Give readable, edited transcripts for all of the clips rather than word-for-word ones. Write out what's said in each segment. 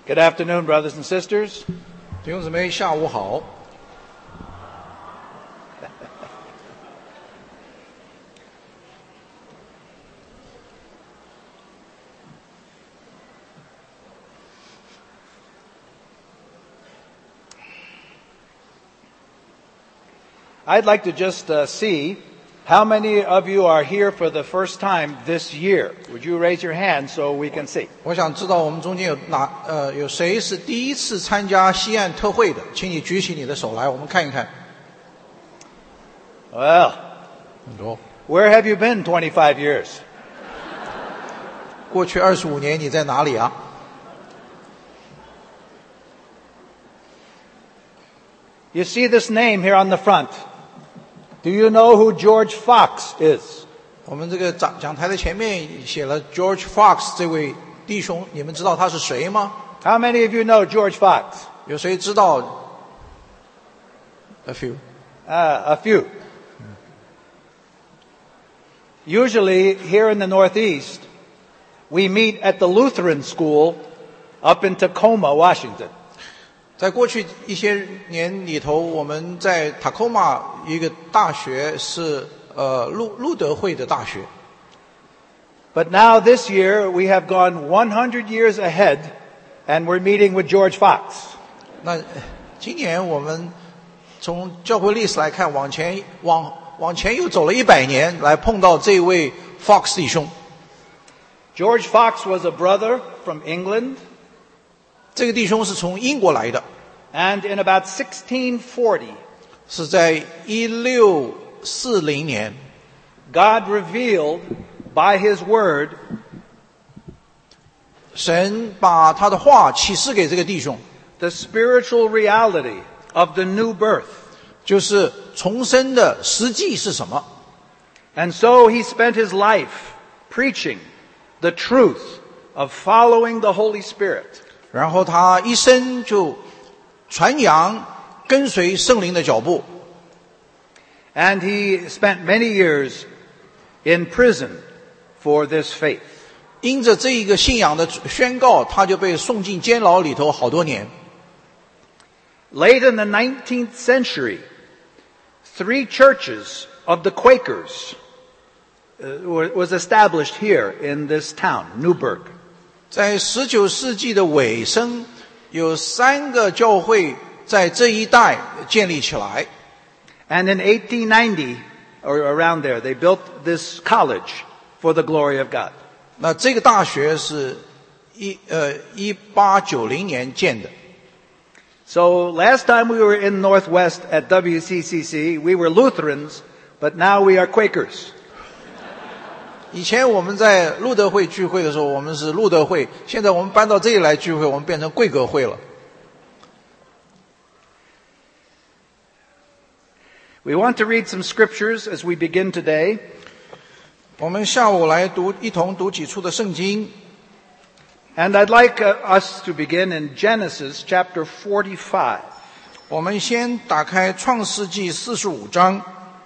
Good afternoon, brothers and sisters. 弟兄姊妹，下午好。 I'd like to just see how many of you are here for the first time this year. Would you raise your hand so we can see? 我想知道我们中间有谁是第一次参加西岸特会的，请你举起你的手来，我们看一看。 Well, 很多。 where have you been 25 years? 过去25年你在哪里啊？ You see this name here on the front. Do you know who George Fox is? 我们这个讲台的前面写了 George Fox 这位弟兄，你们知道他是谁吗？ How many of you know George Fox? 有谁知道 ？A few. A few. Usually here in the Northeast, we meet at the Lutheran School up in Tacoma, Washington. 在过去一些年里头，我们在塔科马一个大学是路德会的大学。 But now this year we have gone 100 years ahead, and we're meeting with George Fox. 那今年我们从教会历史来看，往前又走了100年，来碰到这位 Fox 弟兄。 George Fox was a brother from England. 这个弟兄是从英国来的 And in about 1640, 是在1640年 God revealed by His Word 神把他的话启示给这个弟兄 the spiritual reality of the new birth. 就是重生的实际是什么 And so he spent his life preaching the truth of following the Holy Spirit. 然后他一生就传扬跟随圣灵的脚步 And he spent many years in prison for this faith. 因着这一个信仰的宣告，他就被送进监牢里头好多年 Late in the 19th century, 3 churches of the Quakers was established here in this town, Newburgh. 在19世纪的尾声，有3个教会在这一带建立起来。 And in 1890, or around there, they built this college for the glory of God. 那这个大学是1890年建的。 So last time we were in Northwest at WCCC, we were Lutherans, but now we are Quakers. 以前我们在路德会聚会的时候，我们是路德会，现在我们搬到这里来聚会，我们变成贵格会了。 We want to read some scriptures as we begin today. 我们下午来一同读几处的圣经。 And I'd like us to begin in Genesis chapter 45. 我们先打开创世纪45章。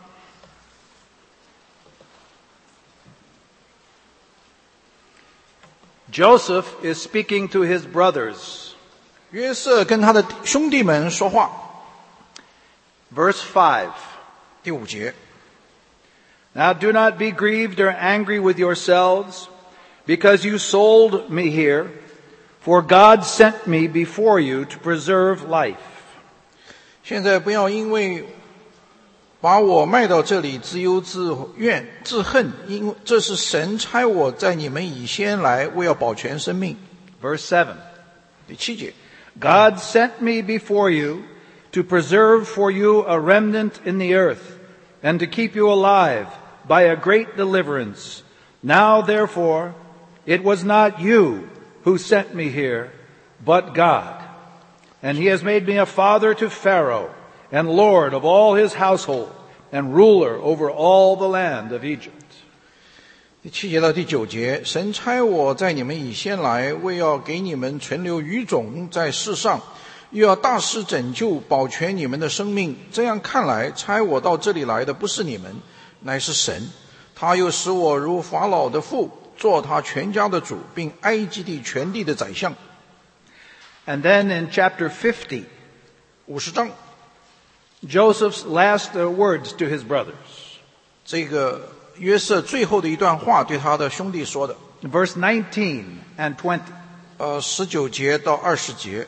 Joseph is speaking to his brothers. 约瑟跟他的兄弟们说话。 Verse 5. 第5节。 Now do not be grieved or angry with yourselves, because you sold me here, for God sent me before you to preserve life. 现在不要因为把我卖到这里自忧自怨自恨，因为这是神差我在你们以先来，为要保全生命。 Verse 7. 第7节。 God sent me before you to preserve for you a remnant in the earth, and to keep you alive by a great deliverance. Now therefore, it was not you who sent me here, but God. And he has made me a father to Pharaoh, and Lord of all his household, and ruler over all the land of Egypt. 第7节到第9节，神差我在你们以先来，为要给你们存留余种在世上，又要大施拯救，保全你们的生命。这样看来，差我到这里来的不是你们，乃是神。他又使我如法老的父，做他全家的主，并埃及地全地的宰相。 And then in chapter 50, 50章， Joseph's last words to his brothers. 这个约瑟最后的一段话对他的兄弟说的， Verse 19 and 20. 19节到20节。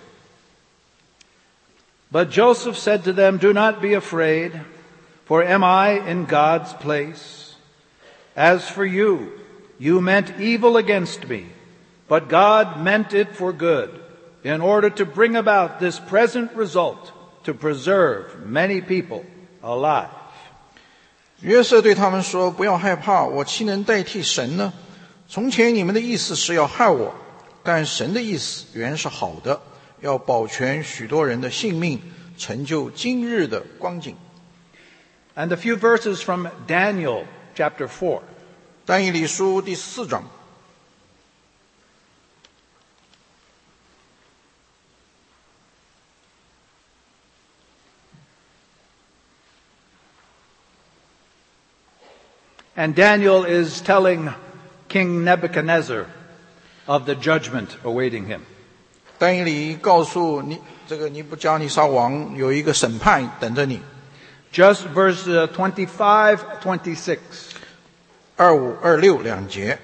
But Joseph said to them, Do not be afraid, for am I in God's place? As for you, you meant evil against me, but God meant it for good, in order to bring about this present result, to preserve many people alive. 约瑟对他们说：“不要害怕，我岂能代替神呢？从前你们的意思是要害我，但神的意思原是好的，要保全许多人的性命，成就今日的光景。” And a few verses from Daniel chapter 4. 但以理书第4章。 And Daniel is telling King Nebuchadnezzar of the judgment awaiting him. 但以理告诉你，这个尼布加尼撒王有一个审判等着你。 Just verse 25, 26. 25、26两节。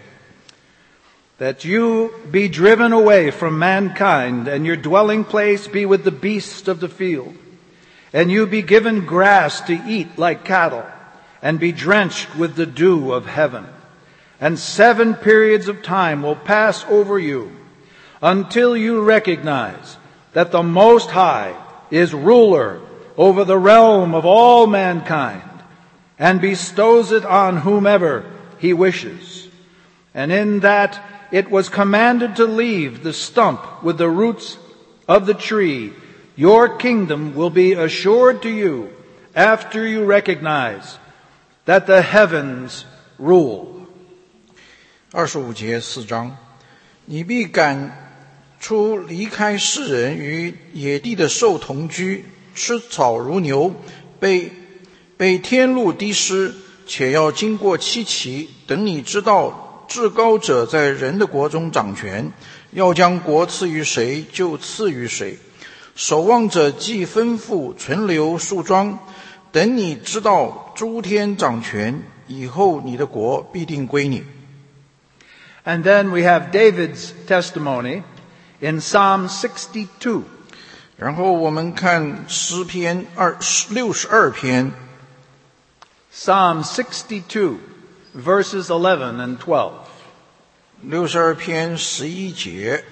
That you be driven away from mankind, and your dwelling place be with the beasts of the field, and you be given grass to eat like cattle, and be drenched with the dew of heaven. And 7 periods of time will pass over you, until you recognize that the Most High is ruler over the realm of all mankind, and bestows it on whomever he wishes. And in that it was commanded to leave the stump with the roots of the tree, your kingdom will be assured to you after you recognize that the heavens rule. 25节4章，你必赶出离开世人，与野地的兽同居，吃草如牛，被天露滴湿，且要经过7期，等你知道至高者在人的国中掌权，要将国赐予谁就赐予谁。守望者既吩咐存留树桩，等你知道诸天掌权以后，你的国必定归你。 And then we have David's testimony in Psalm 62. 然后我们看诗篇62篇， Psalm 62, verses 11 and 12. 62篇11节。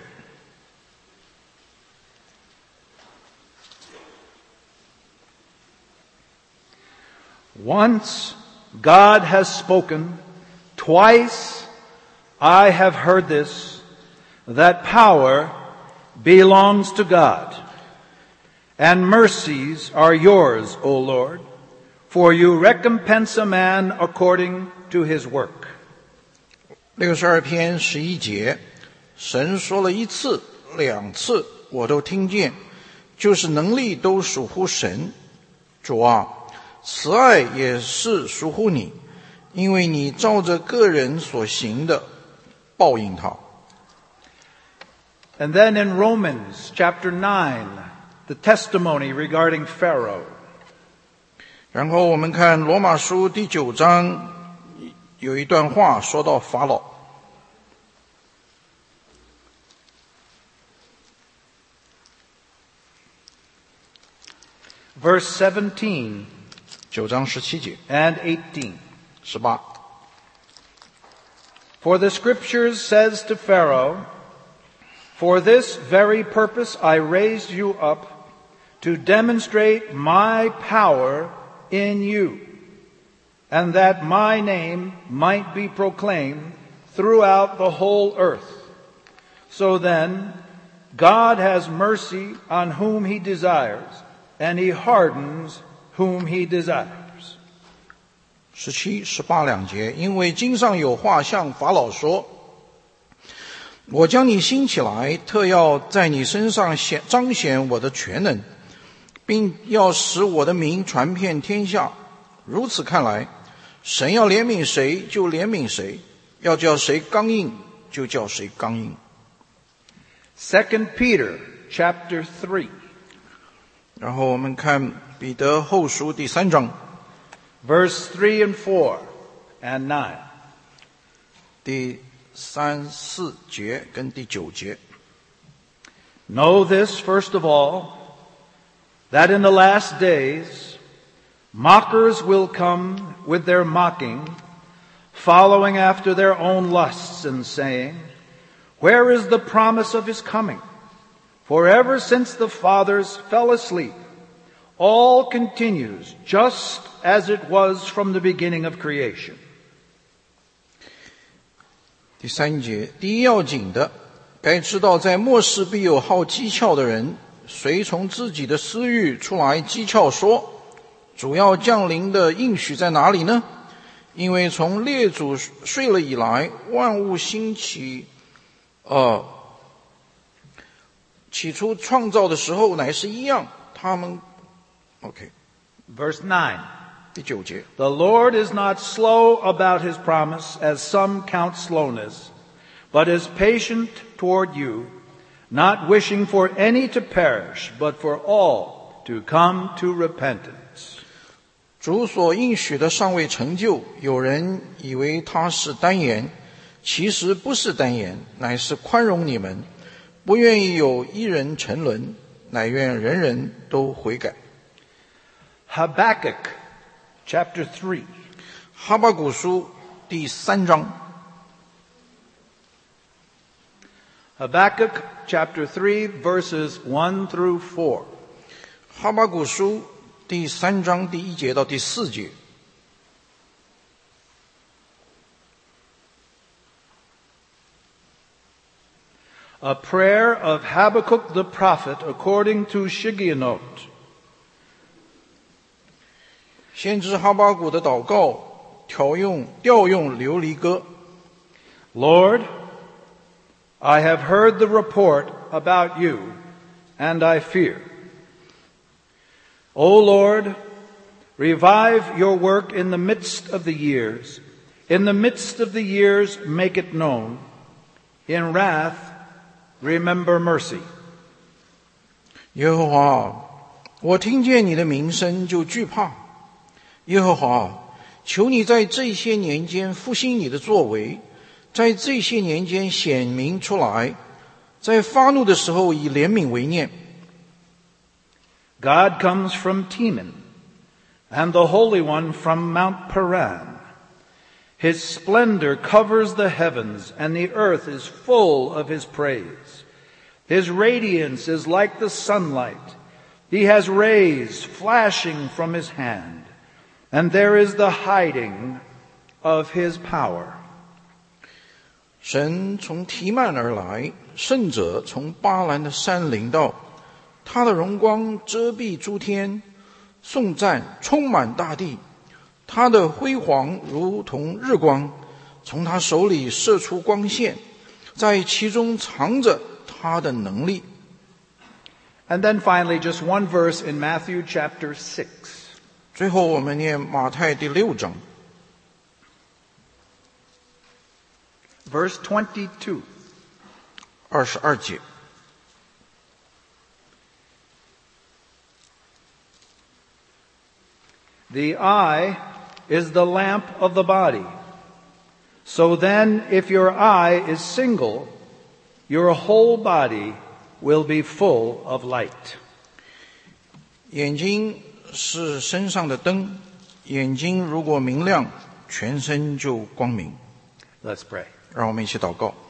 Once God has spoken, twice I have heard this, that power belongs to God, and mercies are yours, O Lord, for you recompense a man according to his work. 62篇11节，神说了1次、2次，我都听见，就是能力都属乎神。主啊，慈爱也是属乎你，因为你照着个人所行的报应他。 And then in Romans chapter 9, the testimony regarding Pharaoh. 然后我们看罗马书第9章，有一段话说到法老。 Verse 17 9章17节 and 18. 18。 For the scriptures says to Pharaoh, For this very purpose I raised you up, to demonstrate my power in you, and that my name might be proclaimed throughout the whole earth. So then, God has mercy on whom he desires, and he hardens whom he desires. 17、18两节，因为经上有话向法老说：“我将你兴起来，特要在你身上彰显我的全能，并要使我的名传遍天下。如此看来，神要怜悯谁就怜悯谁，要叫谁刚硬就叫谁刚硬。” 2 Peter chapter 3. 然后我们看彼得后书第3章 verse 3 and 4 and 9. 第3、4节跟第9节。 Know this, first of all, that in the last days mockers will come with their mocking, following after their own lusts and saying, Where is the promise of his coming? For ever since the fathers fell asleep, all continues just as it was from the beginning of creation. 第3节，第一要紧的，该知道在末世必有好讥诮的人，随从自己的私欲出来讥诮说，主要降临的应许在哪里呢？因为从列祖睡了以来，万物兴起，起初创造的时候乃是一样，他们 Verse 9. 第9节， The Lord is not slow about his promise, as some count slowness, but is patient toward you, not wishing for any to perish, but for all to come to repentance. 主所应许的尚未成就，有人以为他是单言，其实不是单言，乃是宽容你们，不愿意有一人沉沦，乃愿人人都悔改。 Habakkuk chapter 3. 哈巴谷书第3章， Habakkuk chapter 3 verses 1 through 4. 哈巴谷书第3章第1节到第4节。 A prayer of Habakkuk the prophet according to Shigionoth. 先知哈巴谷的祷告，调用流离歌。 Lord, I have heard the report about you, and I fear. O Lord, revive your work in the midst of the years. In the midst of the years, make it known. In wrath, remember mercy. 耶和华，我听见你的名声就惧怕。耶和华，求你在这些年间复兴你的作为，在这些年间显明出来，在发怒的时候以怜悯为念。 God comes from Teman, and the Holy One from Mount Paran. His splendor covers the heavens, and the earth is full of his praise. His radiance is like the sunlight. He has rays flashing from his hand, and there is the hiding of his power. 神从提曼而来，圣者从巴兰的山临到，他的荣光遮蔽诸天，颂赞充满大地。他的辉煌如同日光，从他手里射出光线，在其中藏着他的能力。 And then finally, just one verse in Matthew chapter 6. 最后我们念马太第6章 Verse 22. 22节。 The eye is the lamp of the body. So then, if your eye is single, your whole body will be full of light. 眼睛是身上的灯，眼睛如果明亮，全身就光明。 Let's pray. 让我们一起祷告。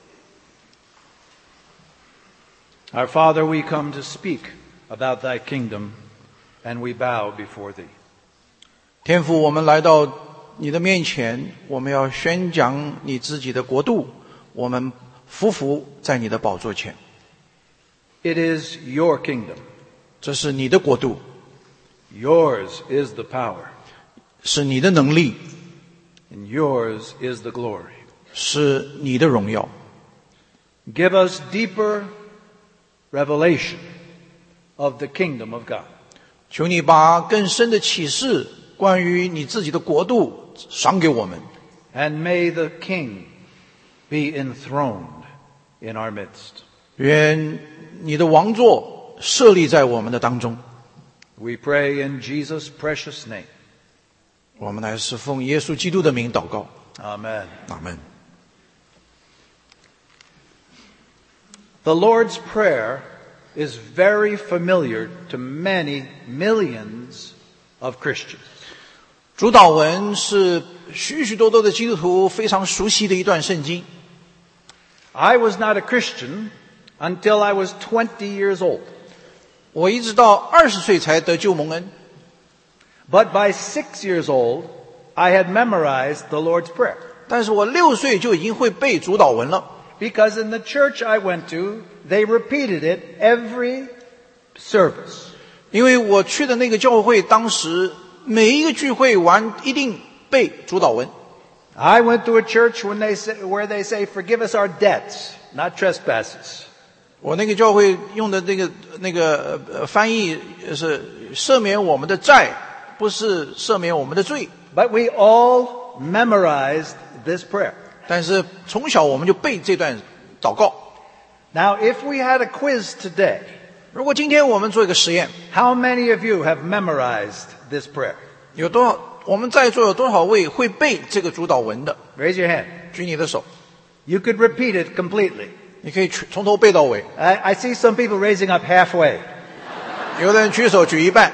Our Father, we come to speak about thy kingdom, and we bow before thee. 天父，我们来到你的面前，我们要宣讲你自己的国度，我们匍匐在你的宝座前。 It is your kingdom. 这是你的国度， Yours is the power, 是你的能力， and yours is the glory. 是你的荣耀。 Give us deeper revelation of the kingdom of God. 求你把更深的启示关于你自己的国度赏给我们， And may the King be enthroned in our midst. 愿你的王座设立在我们的当中。 We pray in Jesus' precious name. 我们乃是奉耶稣基督的名祷告。 Amen. 阿门。 The Lord's Prayer is very familiar to many millions of Christians. 主祷文是许许多多的基督徒非常熟悉的一段圣经。 I was not a Christian until I was 20 years old. 我一直到20岁才得救蒙恩， But by 6 years old, I had memorized the Lord's Prayer. 但是我6岁就已经会背主祷文了。 Because in the church I went to, they repeated it every service. 因为我去的那个教会，当时每一个聚会完一定背主祷文。 I went to a church where they say, forgive us our debts, not trespasses. 我那个教会用的那个翻译是赦免我们的债，不是赦免我们的罪。 But we all memorized this prayer. 但是从小我们就背这段祷告。 Now, if we had a quiz today, 如果今天我们做一个实验， how many of you have memorized this prayer? 有多少我们在座有多少位会背这个主祷文的？ Raise your hand. 举你的手， You could repeat it completely. 你可以从头背到尾。 I see some people raising up halfway. 有的人举手举一半。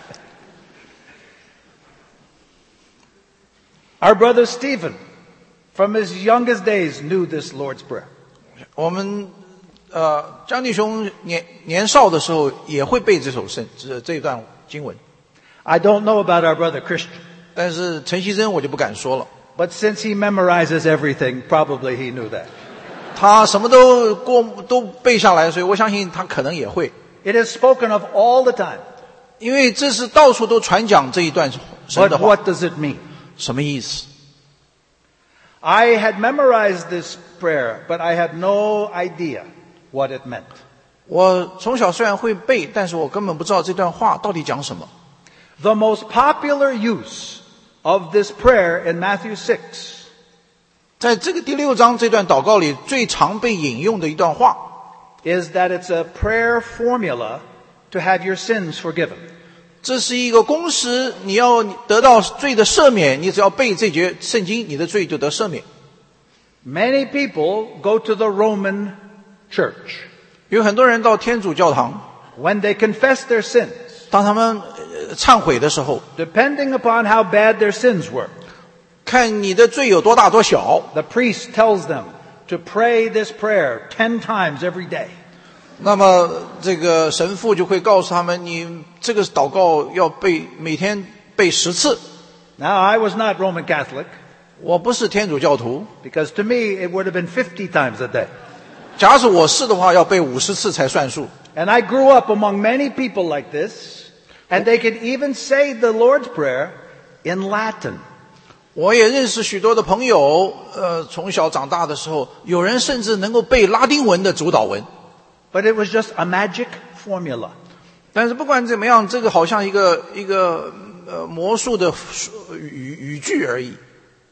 Our brother Stephen, from his youngest days, knew this Lord's Prayer. 我们张弟兄年少的时候也会背这段经文， I don't know about our brother Christian, 但是陈锡珍我就不敢说了， but since he memorizes everything, probably he knew that. 他什么都背下来，所以我相信他可能也会， It is spoken of all the time. 因为这是到处都传讲这一段神的 But 话， what does it mean? 什么意思？ I had memorized this prayer, but I had no idea what it meant. 我从小虽然会背，但是我根本不知道这段话到底讲什么。 The most popular use of this prayer in Matthew 6 在这个第6章这段祷告里，最常被引用的一段话， is that it's a prayer formula to have your sins forgiven. 这是一个公式，你要得到罪的赦免，你只要背这节圣经，你的罪就得赦免。 Many people go to the Roman church. 有很多人到天主教堂， When they confess their sins, 当他们忏悔的时候， depending upon how bad their sins were, 看你的罪有多大多小， the priest tells them to pray this prayer 10 times every day. 那么这个神父就会告诉他们，你这个祷告要背，每天背10次。 Now, I was not Roman Catholic, 我不是天主教徒， because to me it would have been 50 times a day. 假使我是的话，要背50次才算数。 And I grew up among many people like this, and they could even say the Lord's Prayer in Latin. 我也认识许多的朋友，从小长大的时候，有人甚至能够背拉丁文的主祷文。 But it was just a magic formula. 但是不管怎么样，这个好像一个魔术的语句而已。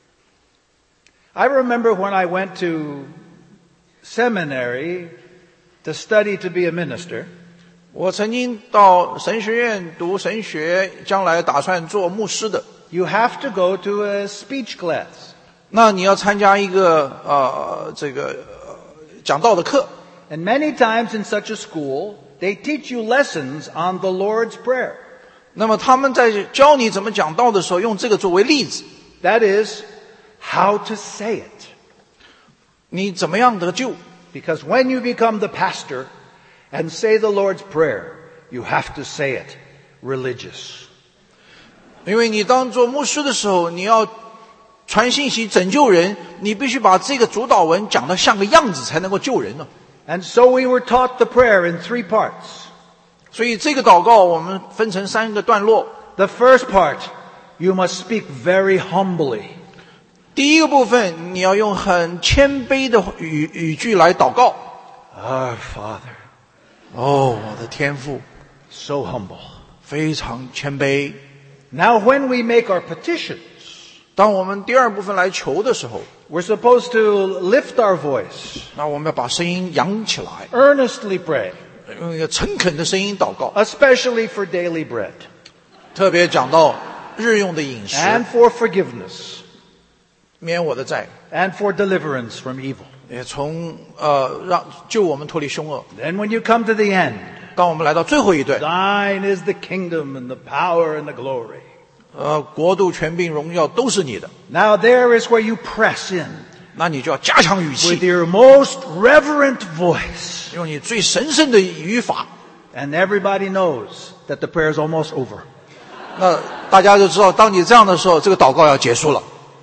I remember when I went to seminary to study to be a minister, 我曾经到神学院读神学，将来打算做牧师的。 you have to go to a speech class. 那你要参加一个讲道的课。 And many times in such a school, they teach you lessons on the Lord's Prayer. 那么他们在教你怎么讲道的时候，用这个作为例子， That is, how to say it. 你怎么样得救？ Because when you become the pastor and say the Lord's Prayer, you have to say it religious. 因为你当做牧师的时候，你要传信息拯救人，你必须把这个主祷文讲得像个样子，才能够救人呢。 And so we were taught the prayer in 3 parts. 所以这个祷告我们分成3个段落。 The first part, you must speak very humbly. 第一个部分，你要用很谦卑的语句来祷告。 Our Father, 哦，我的天父， so humble. 非常谦卑。 Now when we make our petitions, 当我们第二部分来求的时候， we're supposed to lift our voice, 那我们要把声音扬起来， earnestly pray, 用一个诚恳的声音祷告， especially for daily bread 特别讲到日用的饮食， and for forgiveness 免我的债， and for deliverance from evil. 也从让救我们脱离凶恶。 Then when you come to the end, 当我们来到最后一段， thine is the kingdom and the power and the glory. 国度、权柄、荣耀都是你的， Now there is where you press in 那你就要加强语 with 气， your most reverent voice. 用你最神圣的语法。 And everybody knows that the prayer is almost over. 那大家就知道，当你这样的时候，这个祷告要结束了。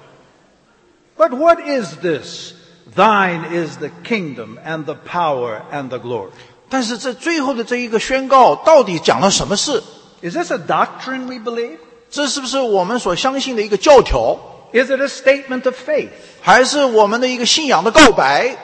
But what is this? Thine is the kingdom and the power and the glory. 但是这最后的这一个宣告，到底讲了什么事？ Is this a doctrine we believe? 这是不是我们所相信的一个教条， Is it a statement of faith? 还是我们的一个信仰的告白？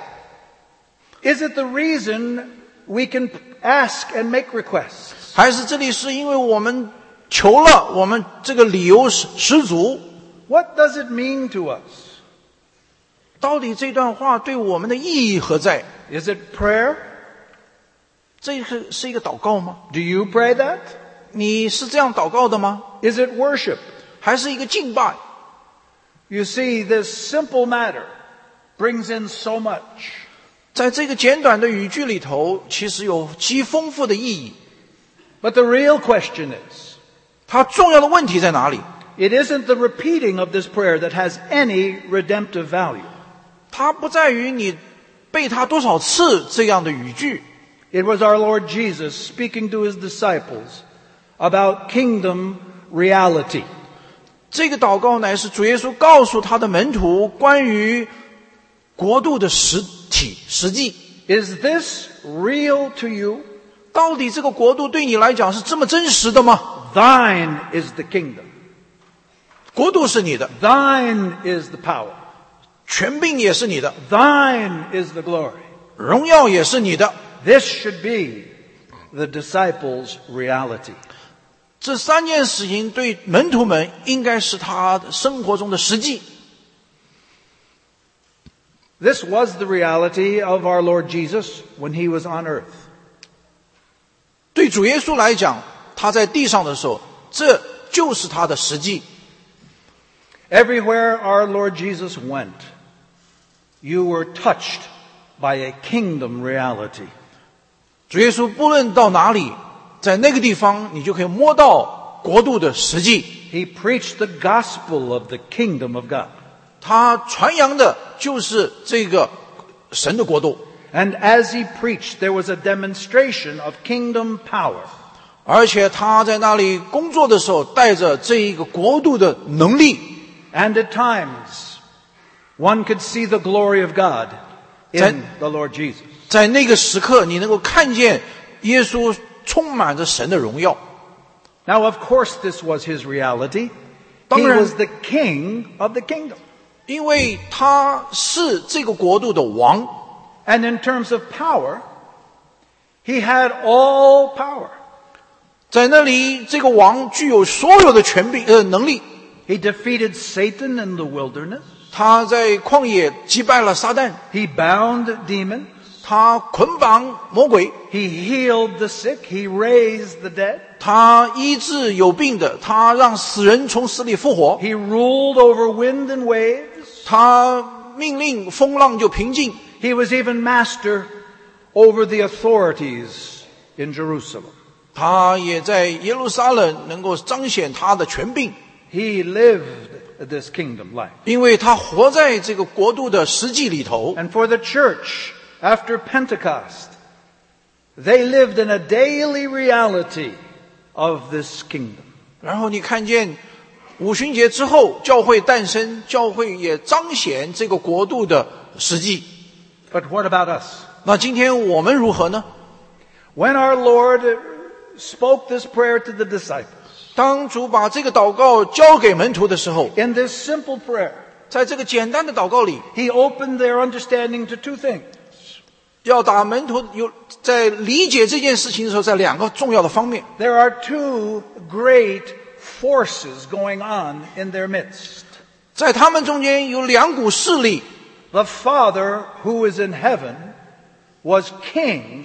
Is it the reason we can ask and make requests? 还是这里是因为我们求了，我们这个理由十足？ What does it mean to us? 到底这段话对我们的意义何在？ Is it prayer? 这个是一个祷告吗？ Do you pray that? 你是这样祷告的吗？ Is it worship? 还是一个敬拜？ You see, this simple matter brings in so much. 在这个简短的语句里头，其实有极丰富的意义。 But the real question is, 它重要的问题在哪里？ it isn't the repeating of this prayer that has any redemptive value. 它不在于你背它多少次这样的语句， It was our Lord Jesus speaking to his disciples about kingdom reality. 这个祷告乃是主耶稣告诉他的门徒关于国度的实际。 Is this real to you? 到底这个国度对你来讲是这么真实的吗？ Thine is the kingdom. 国度是你的， Thine is the power. 权柄也是你的， Thine is the glory. 荣耀也是你的。 This should be the disciples' reality. 这三件事情对门徒们应该是他生活中的实际。 This was the reality of our Lord Jesus when he was on earth. 对主耶稣来讲，他在地上的时候，这就是他的实际。 Everywhere our Lord Jesus went, you were touched by a kingdom reality. 主耶稣不论到哪里，在那个地方你就可以摸到国度的实际。 He preached the gospel of the kingdom of God. 他传扬的就是这个神的国度， And as he preached, there was a demonstration of kingdom power. 而且他在那里工作的时候，带着这一个国度的能力。 And at times, one could see the glory of God in the Lord Jesus. 在那个时刻，你能够看见耶稣充满着神的荣耀。 Now, of course, this was his reality. He 当然， was the king of the kingdom. 因为他是这个国度的王， And in terms of power, he had all power. 在那里，这个王具有所有的权柄能力。 He defeated Satan in the wilderness. 他在旷野击败了撒旦， He bound demons. 他捆绑魔鬼， He healed the sick. He raised the dead. 他医治有病的，他让死人从死里复活， He ruled over wind and waves. 他命令风浪就平静。 He was even master over the authorities in Jerusalem. 他也在耶路撒冷能够彰显他的权柄， He lived this kingdom life. 因为他活在这个国度的实际里头。 And for the church, after Pentecost, they lived in a daily reality of this kingdom. 然后你看见五旬节之后，教会诞生，教会也彰显这个国度的实际。 But what about us? 那今天我们如何呢？ When our Lord spoke this prayer to the disciples, 当主把这个祷告交给门徒的时候， in this simple prayer, 在这个简单的祷告里， he opened their understanding to two things. 要打门徒在理解这件事情的时候，在两个重要的方面。 There are two great forces going on in their midst. 在他们中间有两股势力， The Father who is in heaven was king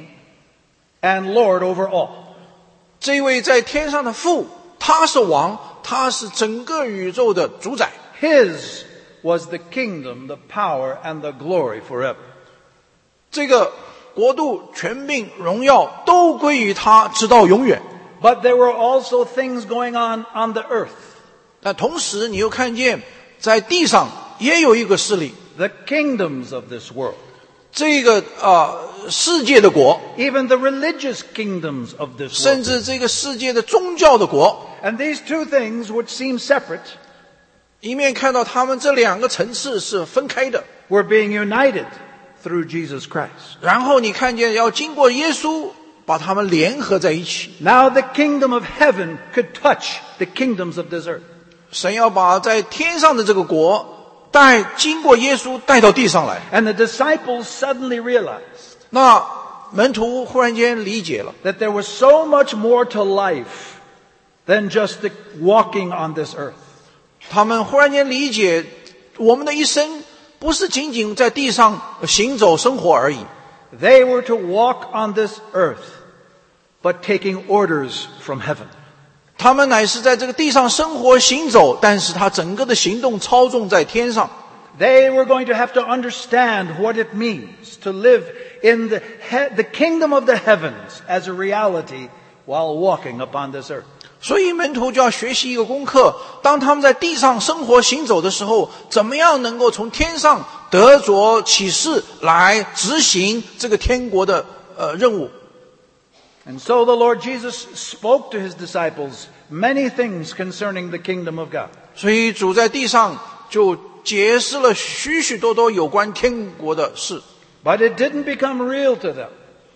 and Lord over all. 这位在天上的父，他是王，他是整个宇宙的主宰。 His was the kingdom, the power, and the glory forever. 这个国度、权柄、荣耀都归于他，直到永远。 But there were also things going on the earth. 但同时，你又看见在地上也有一个势力， The kingdoms of this world. 这个世界的国， Even the religious kingdoms of this 甚 world. 至这个世界的宗教的国。 And these two things, which seem separate, 一面看到他们这两个层次是分开的， were being united through Jesus Christ. 然后你看见要经过耶稣把他们联合在一起。 Now the kingdom of heaven could touch the kingdoms of this earth. 神要把在天上的这个国经过耶稣带到地上来。 And the disciples suddenly realized 那门徒忽然间理解了， that there was so much more to life than just the walking on this earth. 他们忽然间理解，我们的一生不是仅仅在地上行走生活而已。 They were to walk on this earth, but taking orders from heaven. 他们乃是在这个地上生活行走，但是他整个的行动操纵在天上。 They were going to have to understand what it means to live in the kingdom of the heavens as a reality while walking upon this earth. 所以门徒就要学习一个功课，当他们在地上生活行走的时候，怎么样能够从天上得着启示来执行这个天国的任务。 And so the Lord Jesus spoke to his disciples many things concerning the kingdom of God. 所以主在地上就解释了许许多多有关天国的事， But it didn't become real to them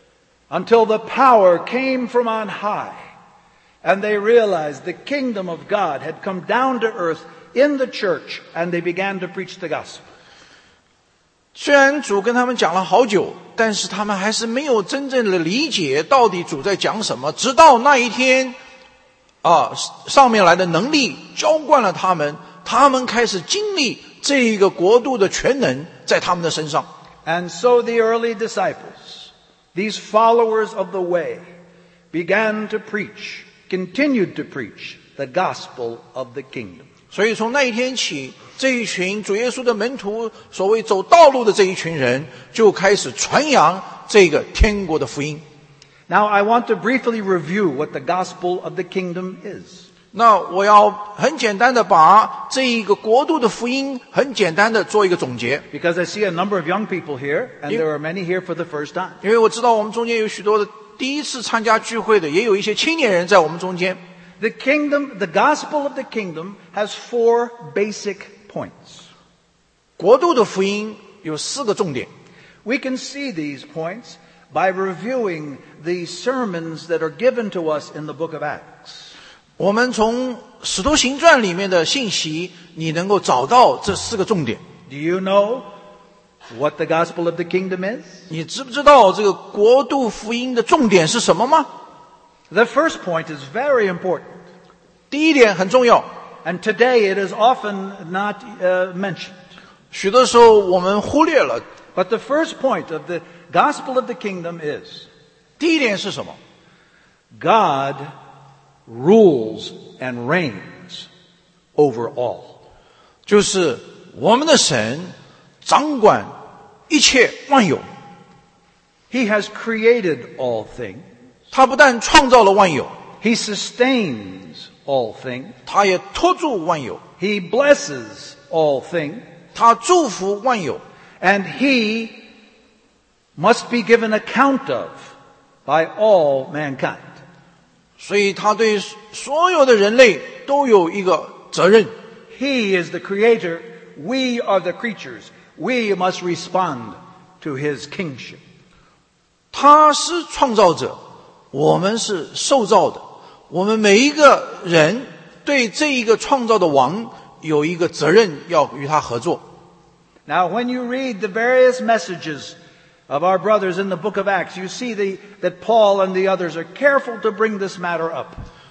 until the power came from on high and they realized the kingdom of God had come down to earth in the church and they began to preach the gospel. 虽然主跟他们讲了好久，但是他们还是没有真正的理解到底主在讲什么。直到那一天，上面来的能力浇灌了他们，他们开始经历这一个国度的全能在他们的身上。 And so the early disciples, these followers of the way, began to preach, continued to preach the gospel of the kingdom. 所以从那一天起，这一群主耶稣的门徒，所谓走道路的这一群人，就开始传扬这个天国的福音。 Now I want to briefly review what the gospel of the kingdom is. 那我要很简单的把这一个国度的福音很简单的做一个总结， Because I see a number of young people here, and there are many here for the first time. 因为我知道我们中间有许多的第一次参加聚会的，也有一些青年人在我们中间。 The gospel of the kingdom has 4 basic points. 国度的福音有4个重点， We can see these points by reviewing the sermons that are given to us in the book of Acts. 我们从使徒行传里面的信息，你能够找到这4个重点。 Do you know what the gospel of the kingdom is? 你知不知道这个国度福音的重点是什么吗？ The first point is very important, 第一点很重要， and today it is often not mentioned. 许多时候我们忽略了。 But the first point of the gospel of the kingdom is 第一点是什么？ God rules and reigns over all. 就是我们的神掌管一切万有， He has created all things. 他不但创造了万有， He sustains all things. 他也托住万有， He blesses all things. 他祝福万有， And he must be given account of by all mankind. 所以他对所有的人类都有一个责任。 He is the creator. We are the creatures. We must respond to his kingship. 他是创造者，我们是受造的。我们每一个人对这一个创造的王有一个责任，要与他合作。 Now, when you read the various messages of our brothers in the book of Acts, you see that Paul and the others are careful to bring this matter up.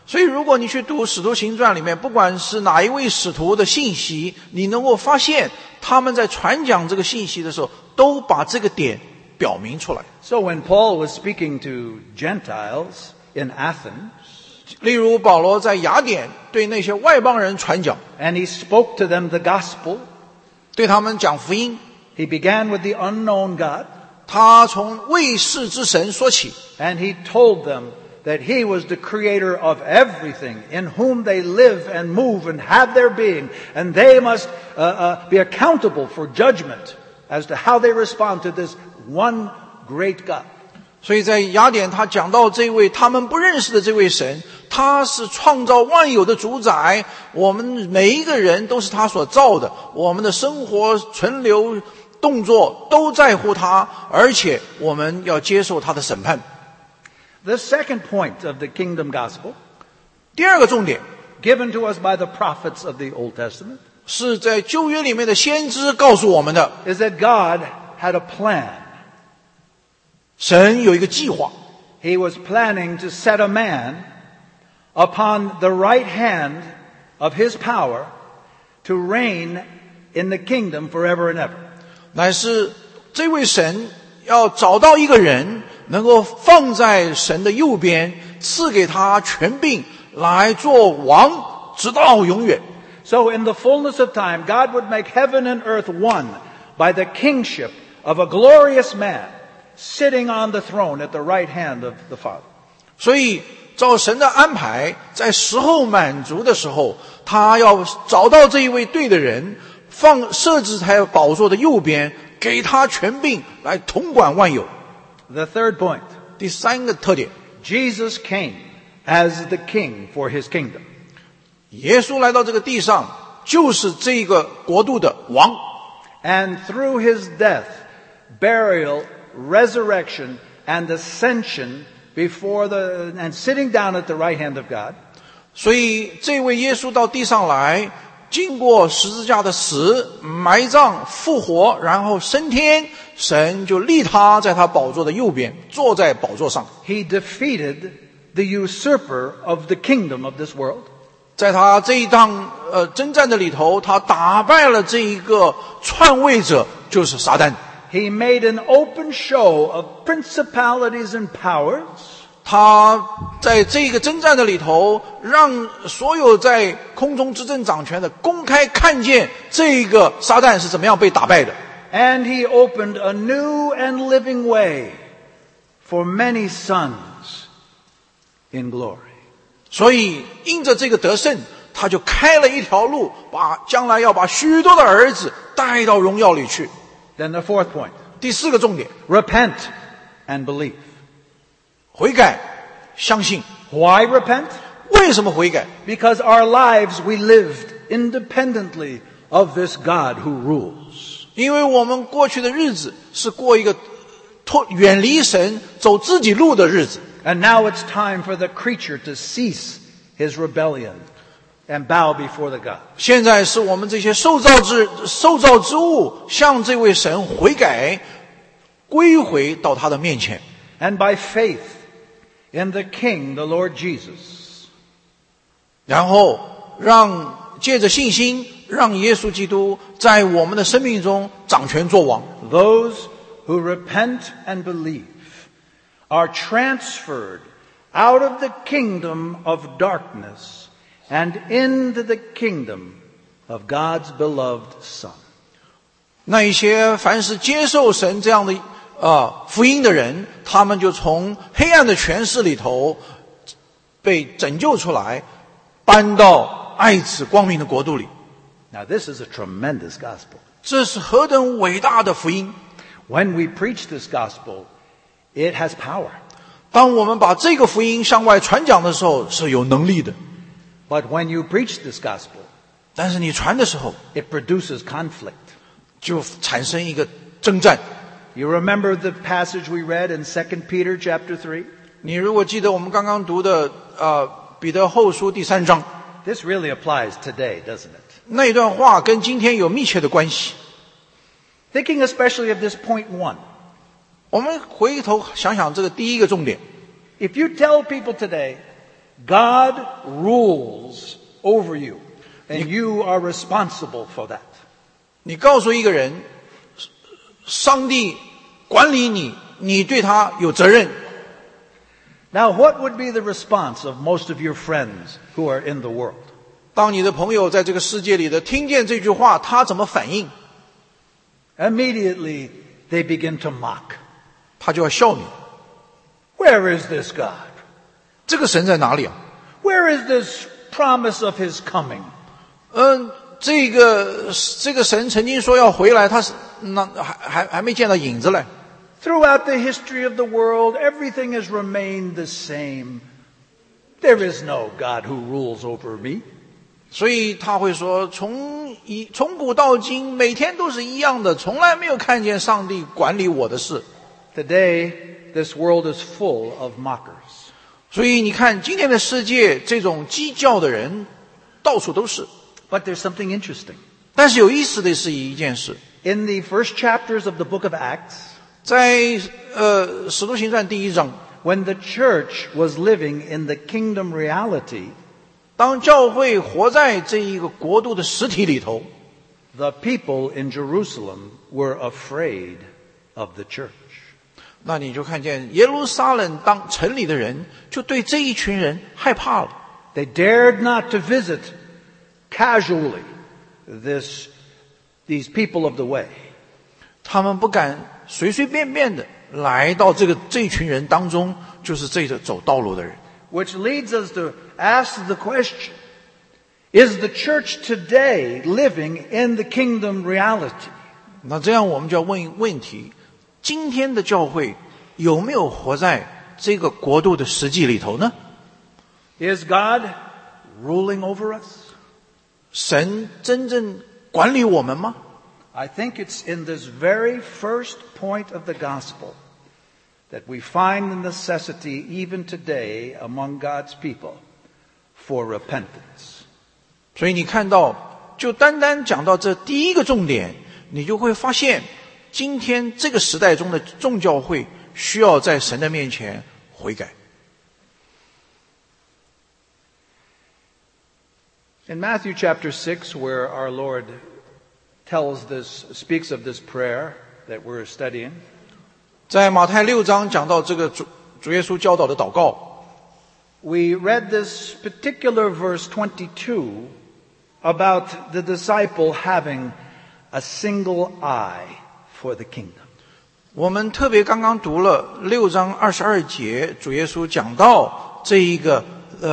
所以如果你去读使徒行传里面，不管是哪一位使徒的信息，你能够发现他们在传讲这个信息的时候，都把这个点表明出来。 So when Paul was speaking to Gentiles in Athens, 例如保罗在雅典对那些外邦人传讲， and he spoke to them the gospel, 对他们讲福音， he began with the unknown God, 他从未识之神说起， and he told them that he was the creator of everything, in whom they live and move and have their being, and they must be accountable for judgment as to how they respond to this one great God. 所以在雅典他讲到这位他们不认识的这位神，他是创造万有的主宰，我们每一个人都是他所造的，我们的生活存留动作都在乎他，而且我们要接受他的审判。 The second point of the kingdom gospel, 第二个重点 given to us by the prophets of the Old Testament, 是在旧约里面的先知告诉我们的， is that God had a plan. 神有一个计划， He was planning to set a man upon the right hand of his power to reign in the kingdom forever and ever. 乃是这位神要找到一个人能够放在神的右边，赐给他权柄来做王，直到永远。 So in the fullness of time, God would make heaven and earth one by the kingship of a glorious man sitting on the throne at the right hand of the Father. 所以照神的安排，在时候满足的时候，他要找到这一位对的人，设置在宝座的右边，给他权柄来统管万有。 The third point, 第三个特点， Jesus came as the king for his kingdom. 耶稣来到这个地上，就是这个国度的王。 And through his death, burial, resurrection, and ascension and sitting down at the right hand of God, 所以这位耶稣到地上来，经过十字架的死、埋葬、复活，然后升天，神就立他在他宝座的右边，坐在宝座上。 he defeated the usurper of the kingdom of this world. 在他这一趟征战的里头，他打败了这一个篡位者，就是撒旦。 He made an open show of principalities and powers. 他在这个征战的里头，让所有在空中执政掌权的公开看见这个撒旦是怎么样被打败的。 And he opened a new and living way for many sons in glory. 所以因着这个得胜，他就开了一条路，将来要把许多的儿子带到荣耀里去。 Then the fourth point, 第四个重点， repent and believe. 悔改，相信。 Why repent? 为什么悔改？ Because our lives we lived independently of this God who rules. 因为我们过去的日子是过一个远离神、走自己路的日子。 And now it's time for the creature to cease his rebellion and bow before the God. 现在是我们这些受造之物向这位神悔改，归回到他的面前。 And by faith in the King, the Lord Jesus, 然后借着信心，让耶稣基督在我们的生命中掌权作王。 those who repent and believe are transferred out of the kingdom of darkness and into the kingdom of God's beloved Son. 那一些凡是接受神这样的福音的人，他们就从黑暗的权势里头被拯救出来，搬到爱子光明的国度里。 Now this is a tremendous gospel. 这是何等伟大的福音！ When we preach this gospel, it has power. 当我们把这个福音向外传讲的时候，是有能力的。 But when you preach this gospel, 但是你传的时候， it produces conflict. 就产生一个征战。 You remember the passage we read in 2 Peter chapter 3? 你如果记得我们刚刚读的彼得后书第3章， This really applies today, doesn't it? 那一段话跟今天有密切的关系。 Thinking especially of this point 1. 我们回头想想这个第一个重点。 If you tell people today God rules over you, and you are responsible for that. 你告诉一个人，上帝管理你，你对他有责任。 Now, what would be the response of most of your friends who are in the world? 当你的朋友在这个世界里的听见这句话，他怎么反应？ Immediately, they begin to mock. 他就要笑你。 Where is this God? 这个神在哪里啊？ Where is this promise of his coming? 这个神曾经说要回来，他是那还没见到影子嘞。 Throughout the history of the world, everything has remained the same. There is no God who rules over me. 所以他会说，从古到今，每天都是一样的，从来没有看见上帝管理我的事。 Today, this world is full of mockers. 所以你看，今天的世界，这种讥教的人到处都是。 But there's something interesting. 但是有意思的是一件事， In the first chapters of the book of Acts, 在使徒行传第1章， when the church was living in the kingdom reality, 当教会活在这一个国度的实体里头， the people in Jerusalem were afraid of the church. 那你就看见耶路撒冷当城里的人就对这一群人害怕了。 They dared not to visit casually these people of the way. 他们不敢随随便便的来到这一群人当中，就是这个走道路的人。 Which leads us to ask the question, is the church today living in the kingdom reality? 那这样我们就要问问题：今天的教会有没有活在这个国度的实际里头呢？ Is God ruling over us? 神真正管理我们吗？ I think it's in this very first point of the gospel that we find the necessity even today among God's people for repentance. 所以你看到，就单单讲到这第一个重点，你就会发现，今天这个时代中的众教会需要在神的面前悔改。 In Matthew chapter 6, where our Lord speaks of this prayer that we're studying, 在马太6章讲到这个主耶稣教导的祷告， we read this particular verse 22 about the disciple having a single eye for the kingdom. 我们特别刚刚读了6章22节，主耶稣讲到这一个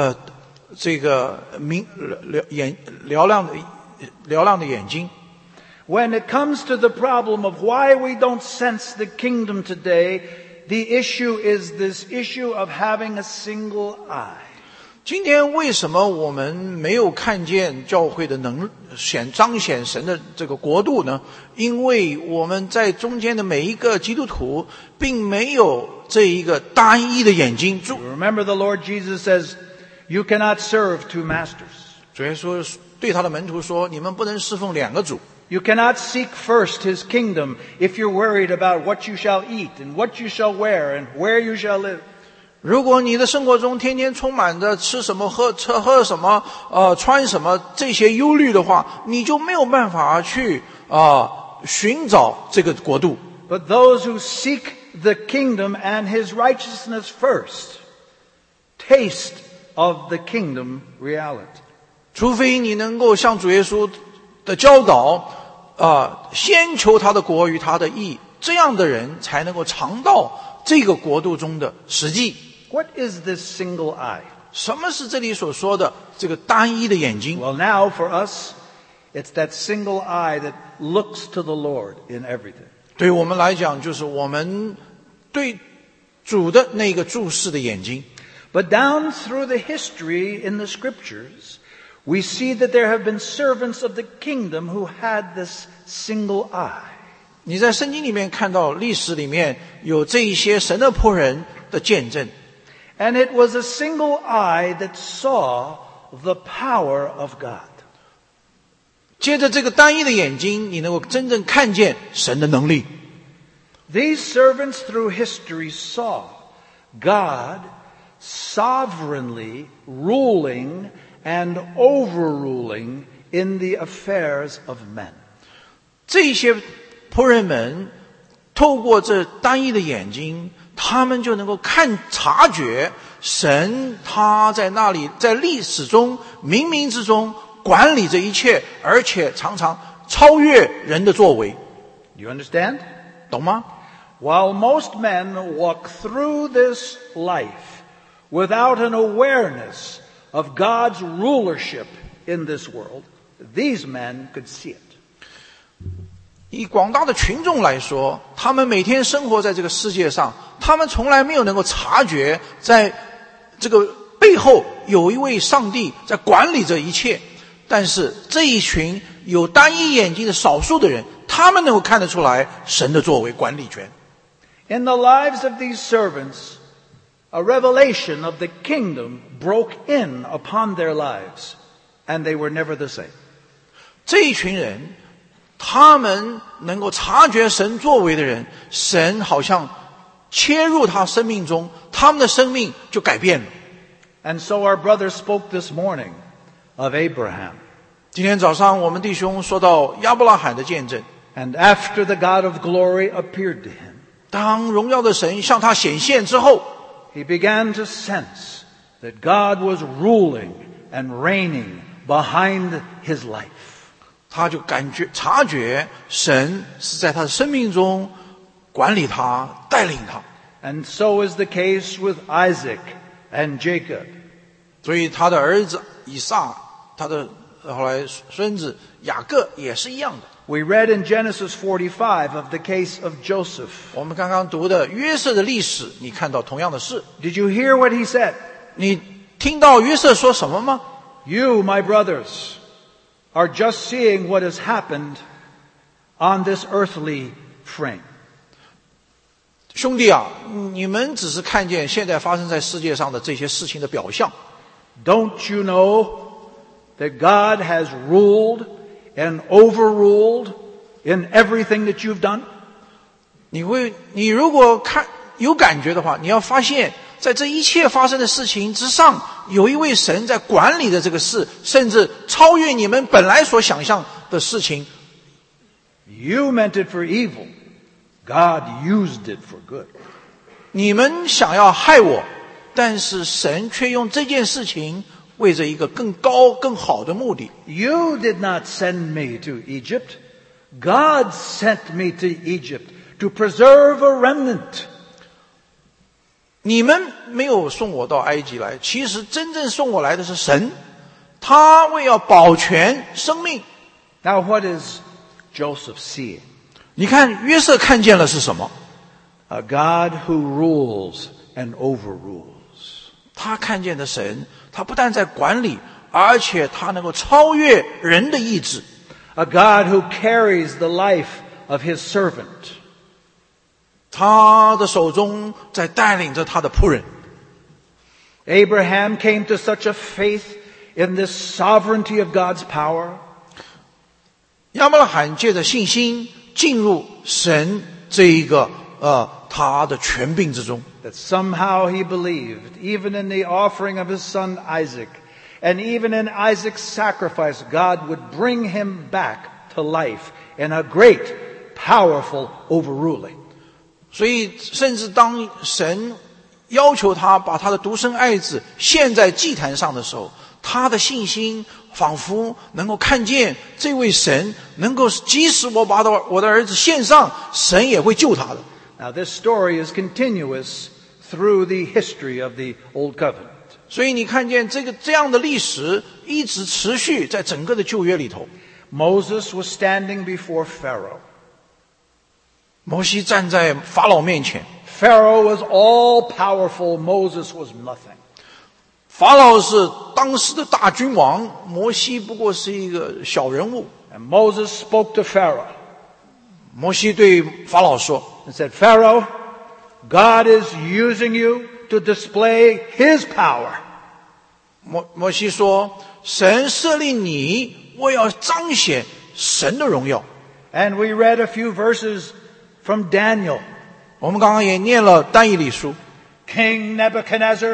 嘹亮的眼睛。 When it comes to the problem of why we don't sense the kingdom today, the issue is this issue of having a single eye. 今天为什么我们没有看见教会的彰显神的这个国度呢？因为我们在中间的每一个基督徒并没有这一个单一的眼睛。 Remember the Lord Jesus says, you cannot serve two masters. 主耶稣对他的门徒说：“你们不能侍奉两个主。” You cannot seek first his kingdom if you're worried about what you shall eat and what you shall wear and where you shall live. 如果你的生活中天天充满着吃什么喝什么穿什么这些忧虑的话，你就没有办法去寻找这个国度。 But those who seek the kingdom and his righteousness first taste of the kingdom reality. 除非你能够像主耶稣的教导先求他的国与他的义，这样的人才能够尝到这个国度中的实际。 What is this single eye? 什么是这里所说的这个单一的眼睛？ Well, now for us, it's that single eye that looks to the Lord in everything. 对我们来讲，就是我们对主的那个注视的眼睛。 But down through the history in the scriptures, we see that there have been servants of the kingdom who had this single eye. 你在圣经里面看到历史里面有这一些神的仆人的见证。 And it was a single eye that saw the power of God. 接着这个单一的眼睛，你能够真正看见神的能力。 These servants through history saw God sovereignly ruling and overruling in the affairs of men. 这些仆人们透过这单一的眼睛，他们就能够察觉神他在那里，在历史中冥冥之中管理这一切，而且常常超越人的作为。 You understand? 懂吗？ While most men walk through this life without an awareness of God's rulership in this world, these men could see it. 以广大的群众来说，他们每天生活在这个世界上，他们从来没有能够察觉，在这个背后有一位上帝在管理着一切。但是这一群有单一眼睛的少数的人，他们能够看得出来神的作为、管理权。 In the lives of these servants, a revelation of the kingdom broke in upon their lives, and they were never the same. 这一群人，他们能够察觉神作为的人，神好像切入他生命中，他们的生命就改变了。 And so our brother spoke this morning of Abraham. 今天早上我们弟兄说到亚伯拉罕的见证， And after the God of glory appeared to him, 当荣耀的神向他显现之后， he began to sense that God was ruling and reigning behind his life. 他就察觉神是在他的生命中管理他、带领他。 And so is the case with Isaac and Jacob. 所以他的儿子以撒，他的后来孙子雅各也是一样的。 We read in Genesis 45 of the case of Joseph. 我们刚刚读的约瑟的历史，你看到同样的事。 Did you hear what he said? 你听到约瑟说什么吗？ You, my brothers, are just seeing what has happened on this earthly frame. 兄弟啊，你们只是看见现在发生在世界上的这些事情的表象。 Don't you know that God has ruled and overruled in everything that you've done? 你如果有感觉的话，你要发现在这一切发生的事情之上，有一位神在管理着这个事，甚至超越你们本来所想象的事情。 You meant it for evil. God used it for good. 你们想要害我，但是神却用这件事情为着一个更高更好的目的。 You did not send me to Egypt. God sent me to Egypt to preserve a remnant. 你们没有送我到埃及来，其实真正送我来的是神，他为要保全生命。 Now what is Joseph seeing? 你看约瑟看见了是什么？ A God who rules and overrules. 他看见的神，他不但在管理，而且他能够超越人的意志。 A God who carries the life of his servant. 他的手中在带领着他的仆人。 Abraham came to such a faith in this sovereignty of God's power. 亚伯拉罕借着信心进入神这一个他的权柄之中。 That somehow he believed, even in the offering of his son Isaac, and even in Isaac's sacrifice, God would bring him back to life in a great, powerful overruling. 所以甚至当神要求他把他的独生爱子献在祭坛上的时候，他的信心仿佛能够看见这位神能够即使我把我的儿子献上，神也会救他的。 Now this story is continuous through the history of the Old Covenant. 所以你看见这样的历史一直持续在整个的旧约里头。 Moses was standing before Pharaoh. 摩西站在法老面前， Pharaoh was all powerful. Moses was nothing. 法老是当时的大君王，摩西不过是一个小人物。 And Moses spoke to Pharaoh 摩西对法老说 and said, Pharaoh, God is using you to display his power. 摩西说，神设立你，我要彰显神的荣耀。 And we read a few verses from Daniel. 我们刚刚也念了但以理书， King Nebuchadnezzar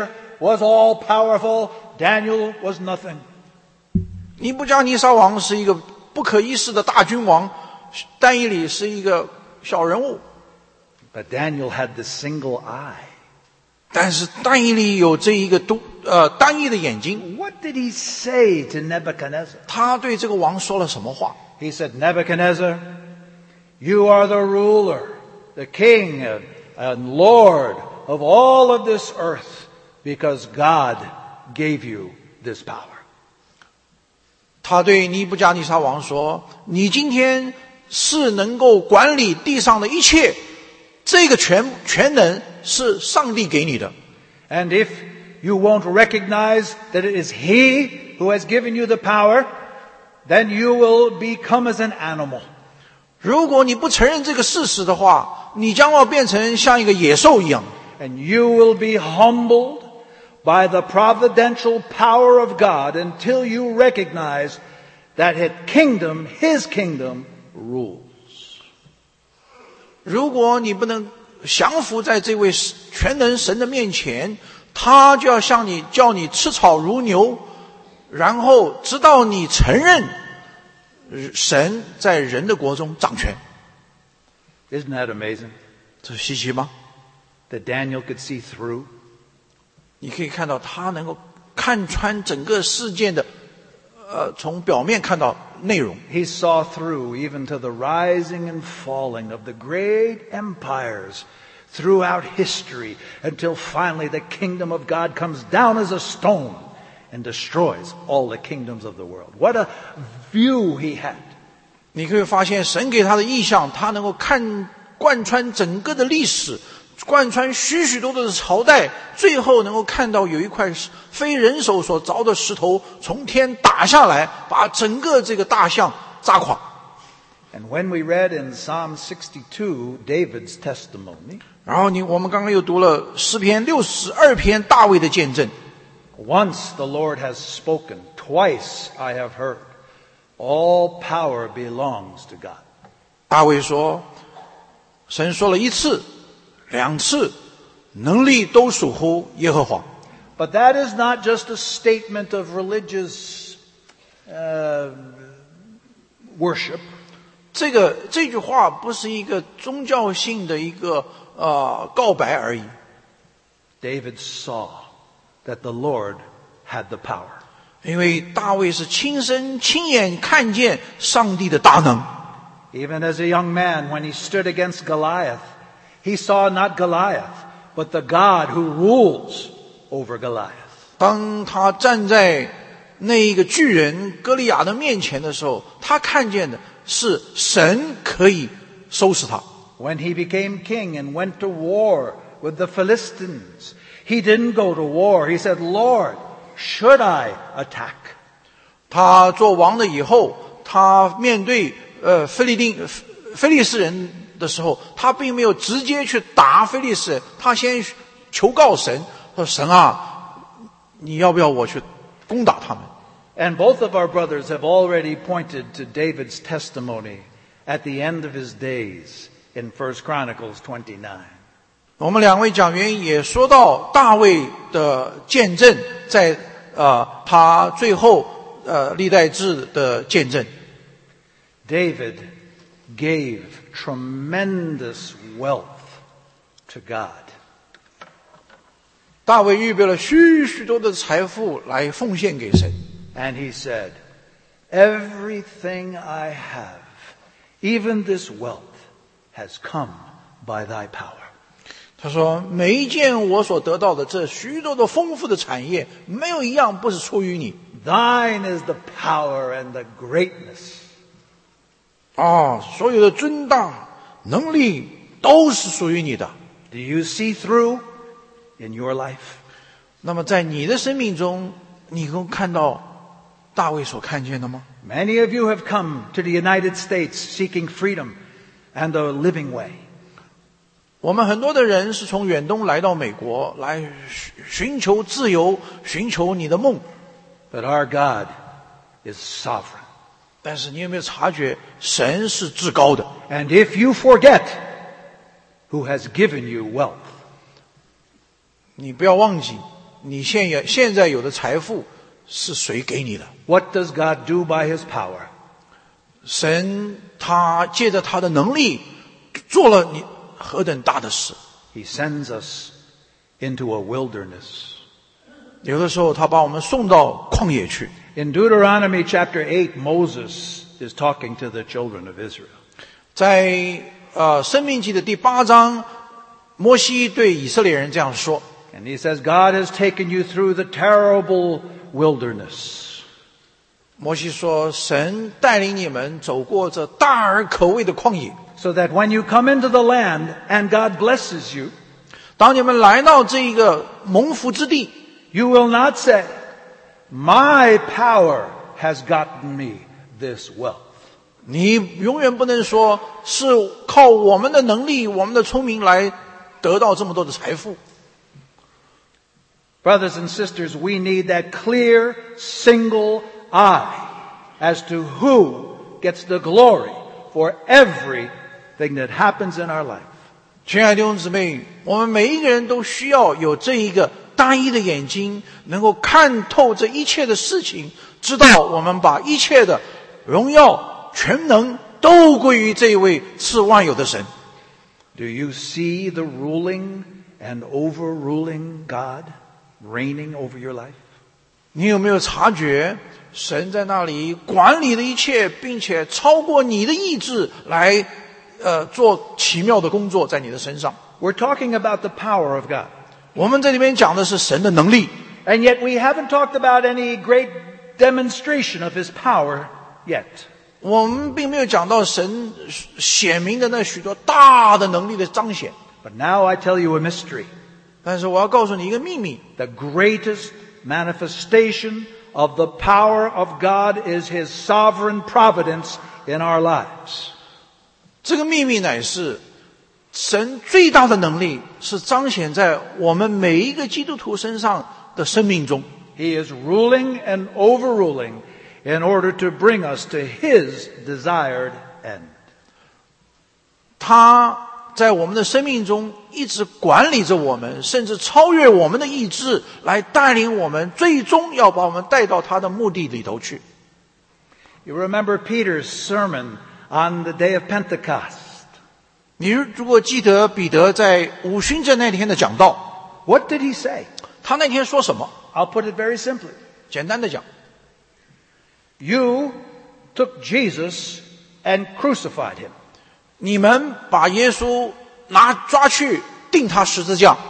was all powerful, Daniel was nothing. 尼布加尼撒王是一个不可一世的大君王，但以理是一个小人物。 But Daniel had the single eye. 但是但以理有这一个单一的眼睛。 What did he say to Nebuchadnezzar? 他对这个王说了什么话？ He said, Nebuchadnezzar, you are the ruler, the king and Lord of all of this earth because God gave you this power. 他对尼布加尼撒王说：“你今天是能够管理地上的一切，这个全能是上帝给你的。 And if you won't recognize that it is He who has given you the power, then you will become as an animal. 如果你不承认这个事实的话，你将要变成像一个野兽一样， And you will be humbled by the providential power of God until you recognize that His kingdom rules. 如果你不能降服在这位全能神的面前，他就要叫你吃草如牛，然后直到你承认神在人的国中掌权。 Isn't that amazing? 这稀奇吗？ That Daniel could see through. 你可以看到他能够看穿整个事件的，从表面看到内容。 He saw through even to the rising and falling of the great empires throughout history until finally the kingdom of God comes down as a stone and destroys all the kingdoms of the world. What a view he had. 你可以发现神给他的意象，他能够贯穿整个的历史，贯穿许许多多的朝代，最后能够看到有一块非人手所凿的石头从天打下来，把整个这个大象砸垮。 And when we read in Psalm 62 David's testimony, 然后我们刚刚又读了诗篇62篇大卫的见证。 once the Lord has spoken, twice I have heard, all power belongs to God. 大卫说，神说了一次、两次，能力都属乎耶和华。 But that is not just a statement of religious worship. 这句话不是一个宗教性的一个告白而已。 David saw that the Lord had the power. 因为大卫是亲眼看见上帝的大能。 Even as a young man, when he stood against Goliath, he saw not Goliath, but the God who rules over Goliath. 当他站在那一个巨人歌利亚的面前的时候，他看见的是神可以收拾他。 When he became king and went to war with the Philistines, he didn't go to war. He said, Lord, should I attack? 他做王了以后，他面对非利士人的时候，他并没有直接去打非利士人，他先求告神，说神啊，你要不要我去攻打他们？ And both of our brothers have already pointed to David's testimony at the end of his days in 1 Chronicles 29. 我们两位讲员也说到大卫的见证，在他最后历代志的见证。 David gave tremendous wealth to God. 大卫预备了许许多的财富来奉献给神。 And he said, everything I have, even this wealth, has come by thy power. 他说每一件我所得到的这许多的丰富的产业，没有一样不是出于你。 Thine is the power and the greatness. 所有的尊大能力都是属于你的。 Do you see through in your life? 那么在你的生命中，你能看到大卫所看见的吗？ Many of you have come to the United States seeking freedom and a living way. 我们很多的人是从远东来到美国，来寻求自由，寻求你的梦。 But our God is sovereign. 但是你有没有察觉，神是至高的？ And if you forget who has given you wealth, 你不要忘记， 你现在有的财富是谁给你的？ What does God do by His power? 神他借着他的能力做了你何等大的事。 He sends us into a wilderness. 有的时候他把我们送到旷野去。 In Deuteronomy chapter 8, Moses is talking to the children of Israel. 在申命记的第8章，摩西对以色列人这样说。 And he says, God has taken you through the terrible wilderness. 摩西说，神带领你们走过这大而可畏的旷野， So that when you come into the land and God blesses you, 当你们来到这一个蒙福之地， you will not say, my power has gotten me this wealth. 你永远不能说是靠我们的能力、我们的聪明来得到这么多的财富。 Brothers and sisters, we need that clear, single eye as to who gets the glory for everything that happens in our life. 亲爱的弟兄姊妹，我们每一个人都需要有这一个单一的眼睛，能够看透这一切的事情，知道我们把一切的荣耀、全能都归于这一位赐万有的神。 Do you see the ruling and overruling God reigning over your life? 你有没有察觉神在那里管理的一切，并且超过你的意志来做奇妙的工作在你的身上？ We're talking about the power of God. 我们这里面讲的是神的能力， And yet we haven't talked about any great demonstration of His power yet. 我们并没有讲到神显明的那许多大的能力的彰显。 But now I tell you a mystery. 但是我要告诉你一个秘密， The greatest manifestation of the power of God is His sovereign providence in our lives. 这个秘密乃是神最大的能力是彰显在我们每一个基督徒身上的生命中。 He is ruling and overruling in order to bring us to His desired end. 他在我们的生命中一直管理着我们，甚至超越我们的意志，来带领我们，最终要把我们带到他的目的里头去。 You remember Peter's sermon on the day of Pentecost. 你如果记得彼得在五旬节那天的讲道， What did he say? 他那天说什么？ I'll put it very simply. 简单的讲， You took Jesus and crucified Him. 你们把耶稣抓去钉他十字架，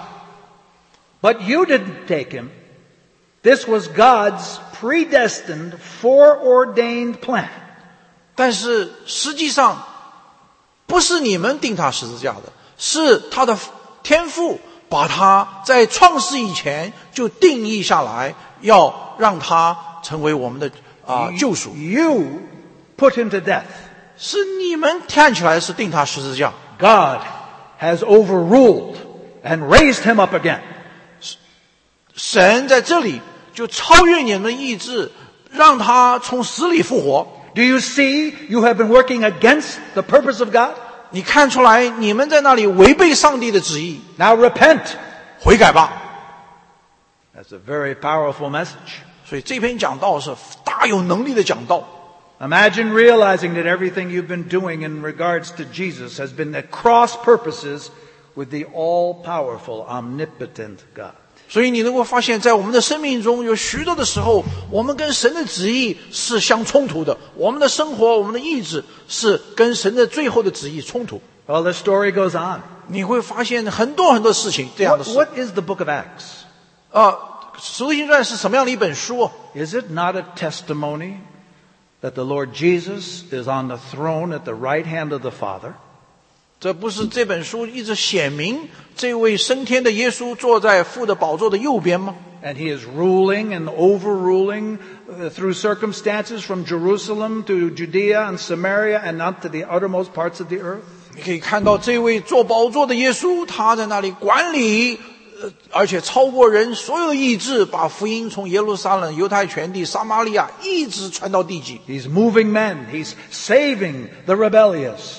But you didn't take Him. This was God's predestined, foreordained plan. 但是实际上不是你们钉他十字架的，是他的天父把他在创世以前就定义下来，要让他成为我们的救赎。 You put Him to death. 是你们看起来是钉他十字架， God has overruled and raised Him up again. 神在这里就超越你们的意志，让他从死里复活。 Do you see you have been working against the purpose of God? 你看出来你们在那里违背上帝的旨意， Now repent. 悔改吧。 That's a very powerful message. 所以这篇讲道是大有能力的讲道。 Imagine realizing that everything you've been doing in regards to Jesus has been at cross purposes with the all-powerful, omnipotent God. 所以你能够发现，在我们的生命中有许多的时候，我们跟神的旨意是相冲突的，我们的生活、我们的意志是跟神的最后的旨意冲突。 Well, the story goes on. 你会发现很多很多事情这样的事。 What is the book of Acts? 使徒行传是什么样的一本书？ Is it not a testimony that the Lord Jesus is on the throne at the right hand of the Father? 这不是这本书一直显明这位升天的耶稣坐在父的宝座的右边吗？ And He is ruling and overruling through circumstances from Jerusalem to Judea and Samaria and not to the uttermost parts of the earth? 你可以看到这位坐宝座的耶稣，他在那里管理，而且超过人所有的意志，把福音从耶路撒冷、犹太全地、撒玛利亚一直传到地极。 He's moving men. He's saving the rebellious.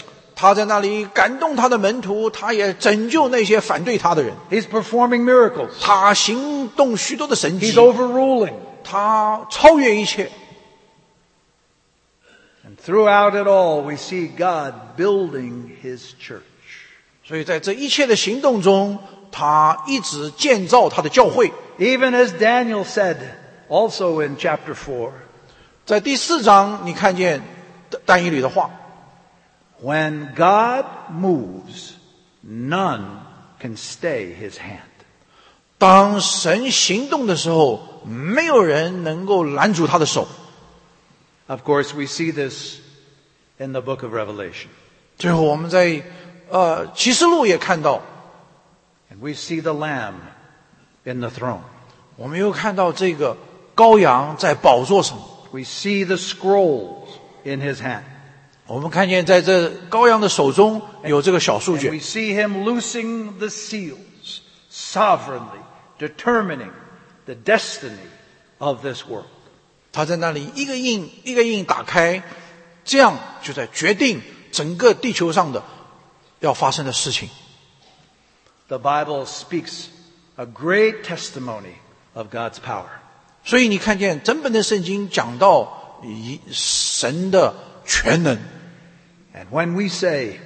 他在那里感动他的门徒，他也拯救那些反对他的人。 He's performing miracles. 他行动许多的神迹 He's，overruling. 他超越一切。 And throughout it all, we see God building His church. 所以在这一切的行动中，他一直建造他的教会。 Even as Daniel said, also in chapter 4, 在第4章，你看见但以理的话。 when God moves, none can stay His hand. 当神行动的时候，没有人能够拦住他的手。 Of course, we see this in the book of Revelation. 最后我们在启示录也看到， And we see the Lamb in the throne. 我们又看到这个羔羊在宝座上。 We see the scrolls in His hand. 我们看见在这羔羊的手中有这个小书 And 卷 we， see Him loosing the seals, sovereignly determining the destiny of this world. 他在那里一个印一个印打开，这样就在决定整个地球上的要发生的事情。 The Bible speaks a great testimony of God's power. 所以你看见整本的圣经讲到神的全能。 And when we say,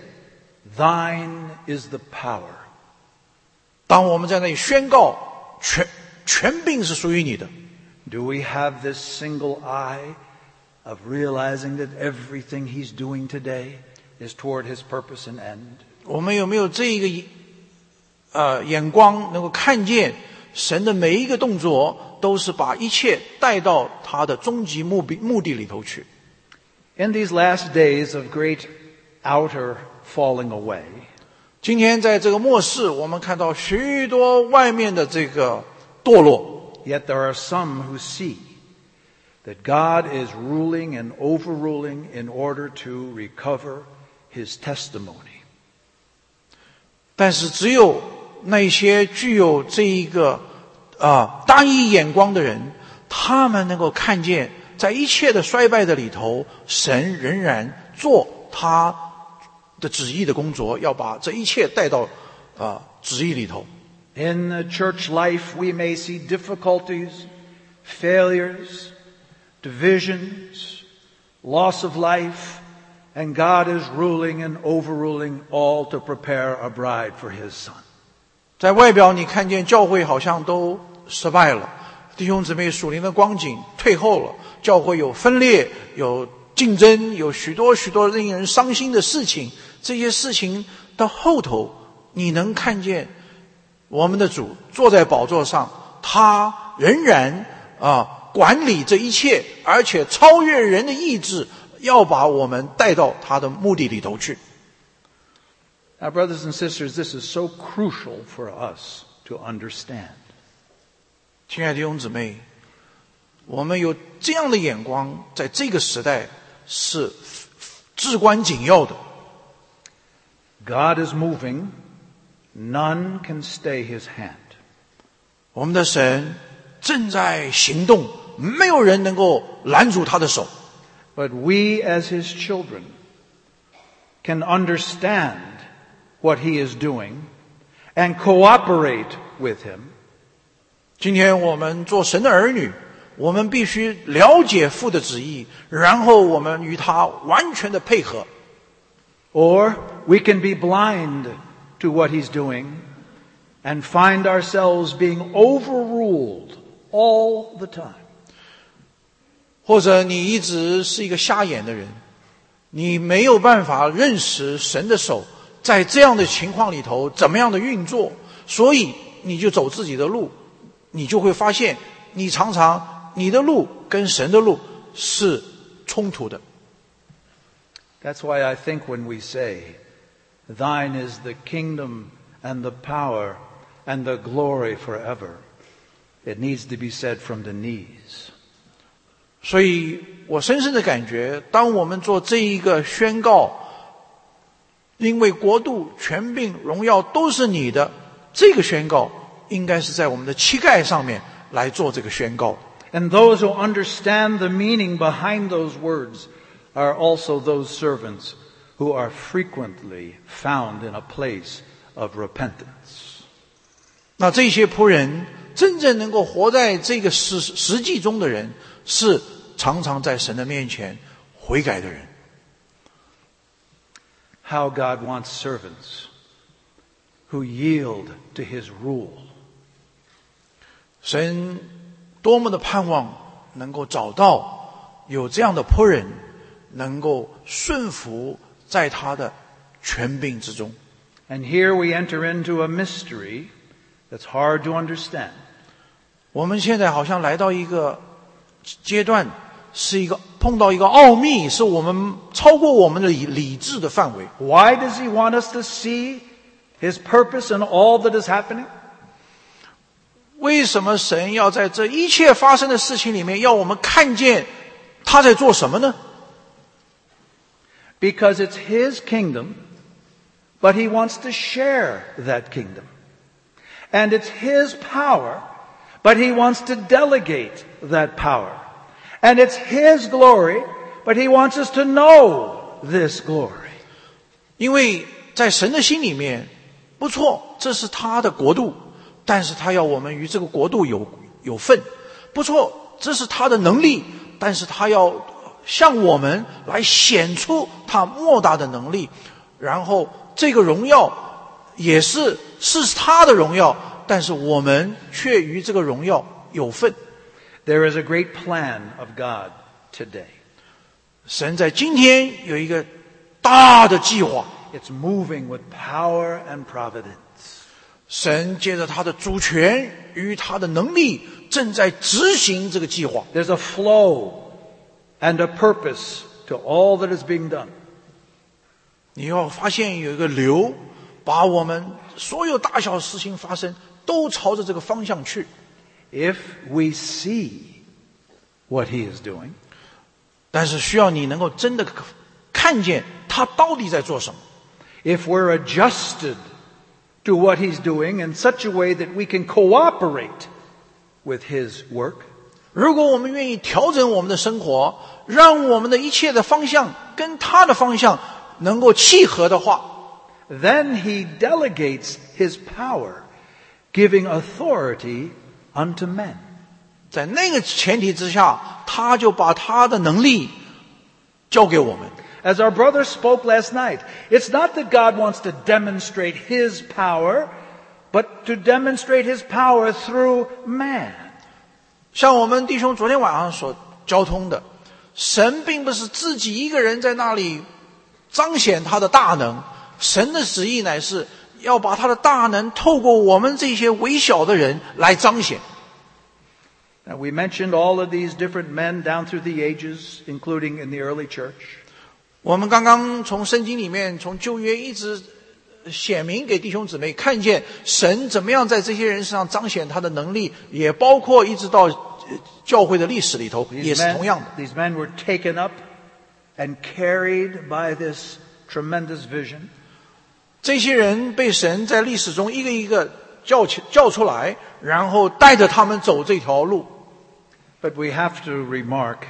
Thine is the power, 当我们在那里宣告权柄是属于你的， do we have this single eye of realizing that everything He's doing today is toward His purpose and end? 我们有没有这一个眼光，能够看见神的每一个动作都是把一切带到他的终极目的里头去？ In these last days of great outer falling away, 今天在这个末世，我们看到许多外面的这个堕落， yet there are some who see that God is ruling and overruling in order to recover His testimony. 但是只有那些具有这一个单一眼光的人，他们能够看见，在一切的衰败的里头，神仍然做他的旨意的工作，要把这一切带到旨意里头。 In the church life, we may see difficulties, failures, divisions, loss of life, and God is ruling and overruling all to prepare a bride for His Son. 在外表你看见教会好像都失败了，弟兄姊妹属灵的光景退后了，教会有分裂，有竞争，有许多许多令人伤心的事情。这些事情到后头，你能看见我们的主坐在宝座上，他仍然管理这一切，而且超越人的意志，要把我们带到他的目的里头去。 Now, brothers and sisters, this is so crucial for us to understand. 亲爱的弟兄姊妹，我们有这样的眼光，在这个时代是至关紧要的。 God is moving, none can stay His hand. 我们的神正在行动，没有人能够拦住他的手。 But we as His children can understand what He is doing and cooperate with Him. 今天我们做神的儿女，我们必须了解父的旨意，然后我们与他完全的配合。 Or we can be blind to what He's doing and find ourselves being overruled all the time. 或者你一直是一个瞎眼的人，你没有办法认识神的手在这样的情况里头怎么样的运作，所以你就走自己的路，你就会发现你常常你的路跟神的路是冲突的。 That's why I think when we say, Thine is the kingdom and the power and the glory forever, it needs to be said from the knees. 所以我深深的感觉，当我们做这一个宣告，因为国度、权柄、荣耀都是你的，这个宣告应该是在我们的膝盖上面来做这个宣告。 And those who understand the meaning behind those words are also those servants who are frequently found in a place of repentance. 那这些仆人真正能够活在这个实际中的人，是常常在神的面前悔改的人。 How God wants servants who yield to His rule. 神多么的盼望能够找到有这样的仆人，能够顺服在他的权柄之中。 And here we enter into a mystery that's hard to understand. 我们现在好像来到一个阶段，是碰到一个奥秘，是我们超过我们的理智的范围。 Why does He want us to see His purpose in all that is happening? 为什么神要在这一切发生的事情里面，要我们看见他在做什么呢？ Because it's His kingdom, but He wants to share that kingdom. And it's His power, but He wants to delegate that power. And it's His glory, but He wants us to know this glory. 因为在神的心里面，不错，这是他的国度，但是他要我们与这个国度有份。不错，这是他的能力，但是他要向我们来显出他莫大的能力。然后这个荣耀也是他的荣耀，但是我们却与这个荣耀有份。 There is a great plan of God today. 神在今天有一个大的计划。 It's moving with power and providence. 神借着他的主权与他的能力，正在执行这个计划。 There's a flow and a purpose to all that is being done. 你要发现有一个流，把我们所有大小事情发生，都朝着这个方向去。 If we see what He is doing, 但是需要你能够真的看见他到底在做什么。 if we're adjusted to what He's doing in such a way that we can cooperate with His work, 如果我们愿意调整我们的生活，让我们的一切的方向跟他的方向能够契合的话， then He delegates His power, giving authority unto men. 在那个前提之下，他就把他的能力交给我们。 As our brother spoke last night, it's not that God wants to demonstrate His power, but to demonstrate His power through man. 像我们弟兄昨天晚上所交通的，神并不是自己一个人在那里彰显他的大能，神的旨意乃是要把他的大能透过我们这些微小的人来彰显。 Now, we mentioned all of these different men down through the ages, including in the early church. 我们刚刚从圣经里面，从旧约一直显明给弟兄姊妹看见神怎么样在这些人身上彰显他的能力，也包括一直到教会的历史里头也是同样的。 These men were taken up and carried by this tremendous vision. 这些人被神在历史中一个一个叫出来，然后带着他们走这条路。 But we have to remark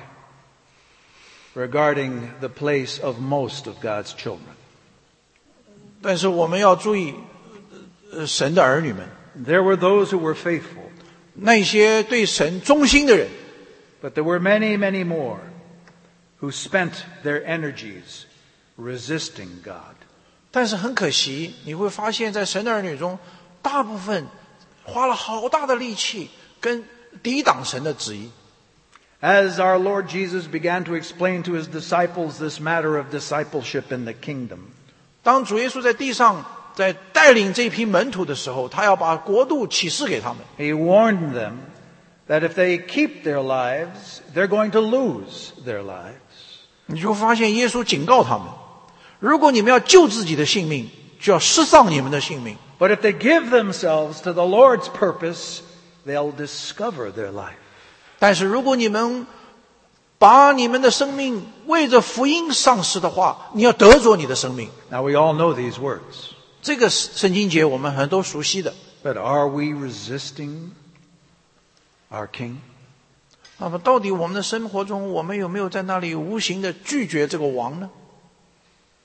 regarding the place of most of God's children. 但是我们要注意，神的儿女们， There were those who were faithful, 那些对神忠心的人， but there were many, many more who spent their energies resisting God. 但是很可惜，你会发现在神的儿女中，大部分花了好大的力气跟抵挡神的旨意。 As our Lord Jesus began to explain to His disciples this matter of discipleship in the kingdom, 当主耶稣在地上在带领这批门徒的时候，他要把国度启示给他们。 He warned them that if they keep their lives, they're going to lose their lives. 你就发现耶稣警告他们，如果你们要救自己的性命，就要失丧你们的性命。 But if they give themselves to the Lord's purpose, they'll discover their life. 但是如果你们把你们的生命为着福音丧失的话，你要得着你的生命。 Now we all know these words. 这个圣经节我们很多熟悉的。 But are we resisting our King? 那么到底我们的生活中，我们有没有在那里无形的拒绝这个王呢？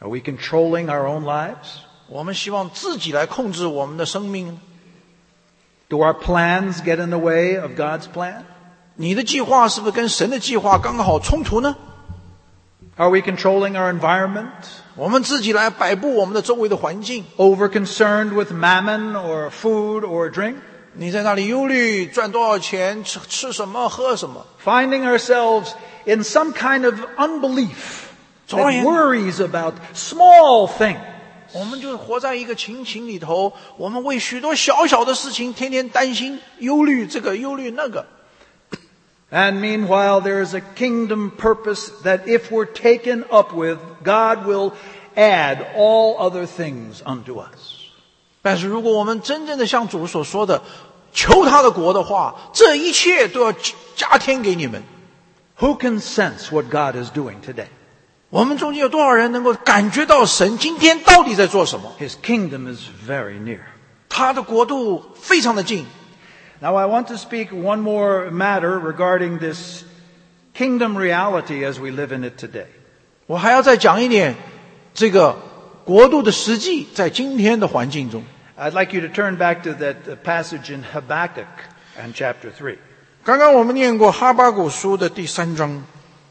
Are we controlling our own lives? 我们希望自己来控制我们的生命。 Do our plans get in the way of God's plan? 你的计划是不是跟神的计划刚刚好冲突呢？ Are we controlling our environment? 我们自己来摆布我们的周围的环境。 Over concerned with mammon or food or drink? 你在那里忧虑赚多少钱，吃什么，喝什么。 Finding ourselves in some kind of unbelief that worries about small things. 我们就是活在一个情形里头，我们为许多小小的事情天天担心、忧虑这个、忧虑那个。 And meanwhile, there is a kingdom purpose that if we're taken up with, God will add all other things unto us. 但是如果我们真正的像主所说的，求他的国的话，这一切都要加添给你们。 Who can sense what God is doing today? 我们中间有多少人能够感觉到神今天到底在做什么？ His kingdom is very near. 他的国度非常的近。 Now I want to speak one more matter regarding this kingdom reality as we live in it today. 我还要再讲一点，这个国度的实际在今天的环境中。 I'd like you to turn back to that passage in Habakkuk and chapter 3. 刚刚我们念过哈巴谷书的第3章。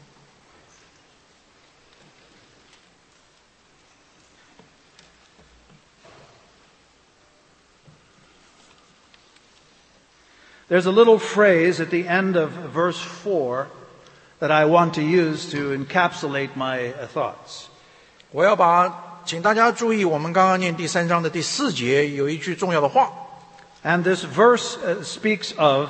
There's a little phrase at the end of verse 4 that I want to use to encapsulate my thoughts. 我要请大家注意，我们刚刚念第3章的第4节有一句重要的话。 And this verse speaks of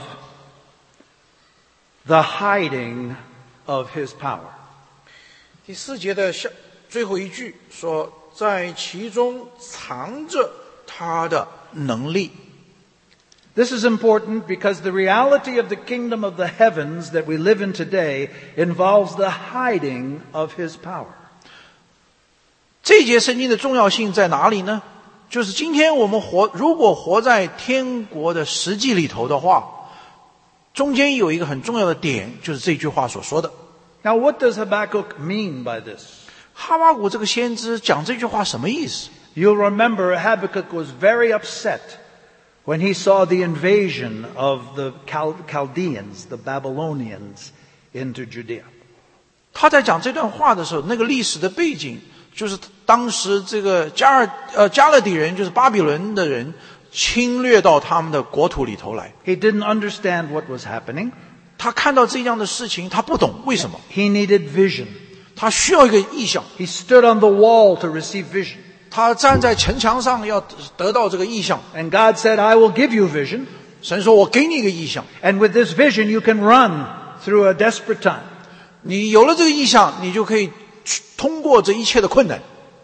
the hiding of his power. 第4节的最后一句说，在其中藏着他的能力。 This is important because the reality of the kingdom of the heavens that we live in today involves the hiding of his power. 这一节圣经的重要性在哪里呢？就是今天我们如果活在天国的实际里头的话，中间有一个很重要的点，就是这句话所说的。 Now, what does Habakkuk mean by this? 哈巴谷这个先知讲这句话什么意思？ You'll remember Habakkuk was very upset when he saw the invasion of the Chaldeans, the Babylonians, into Judea. 他在讲这段话的时候，那个历史的背景就是当时这个加勒底人，就是巴比伦的人侵略到他们的国土里头来。 He didn't understand what was happening. 他看到这样的事情，他不懂为什么。 He needed vision. 他需要一个意象。 He stood on the wall to receive vision. 他站在城墙上要得到这个意象。 And God said, I will give you vision. 神说，我给你一个意象。 And with this vision, you can run through a desperate time. 你有了这个意象，你就可以通过这一切的困难。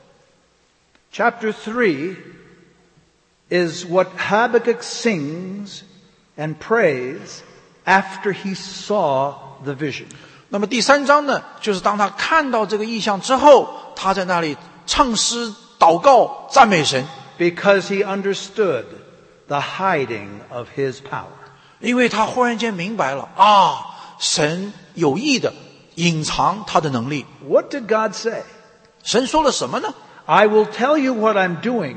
Chapter 3 is what Habakkuk sings and prays after he saw the vision. 那么第3章呢，就是当他看到这个意象之后，他在那里唱诗、祷告、赞美神。 Because he understood the hiding of his power. 因为他忽然间明白了啊，神有意的隐藏他的能力。 What did God say? 神说了什么呢？ I will tell you what I'm doing,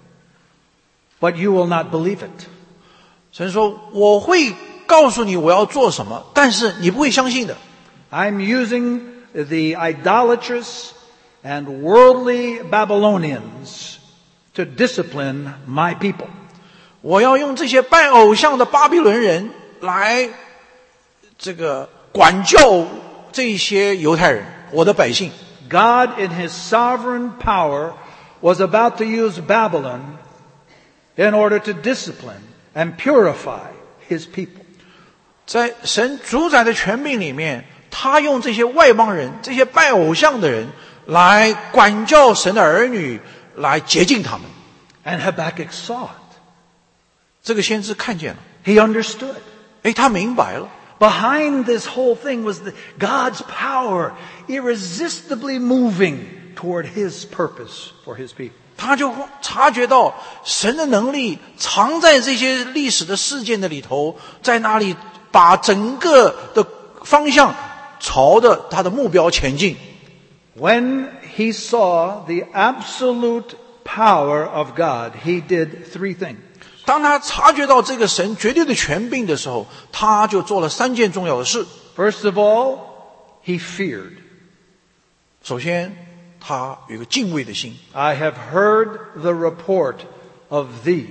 but you will not believe it. 神说，我会告诉你我要做什么，但是你不会相信的。 I'm using the idolatrous and worldly Babylonians to discipline my people. 我要用这些拜偶像的巴比伦人来这个管教这些犹太人，我的百姓。 God in his sovereign power was about to use Babylon in order to discipline and purify his people. 在神主宰的权柄里面，他用这些外邦人，这些拜偶像的人来管教神的儿女，来洁净他们。 And Habakkuk saw it. 这个先知看见了， He understood. 他明白了。 Behind this whole thing was God's power irresistibly moving toward his purpose for his people. 他就察觉到神的能力藏在这些历史的事件的里头，在那里把整个的方向朝着他的目标前进。 When he saw the absolute power of God, he did three things. 当他察觉到这个神绝对的权柄的时候，他就做了3件重要的事。 First of all, he feared. 首先，他有一个敬畏的心。 I have heard the report of thee,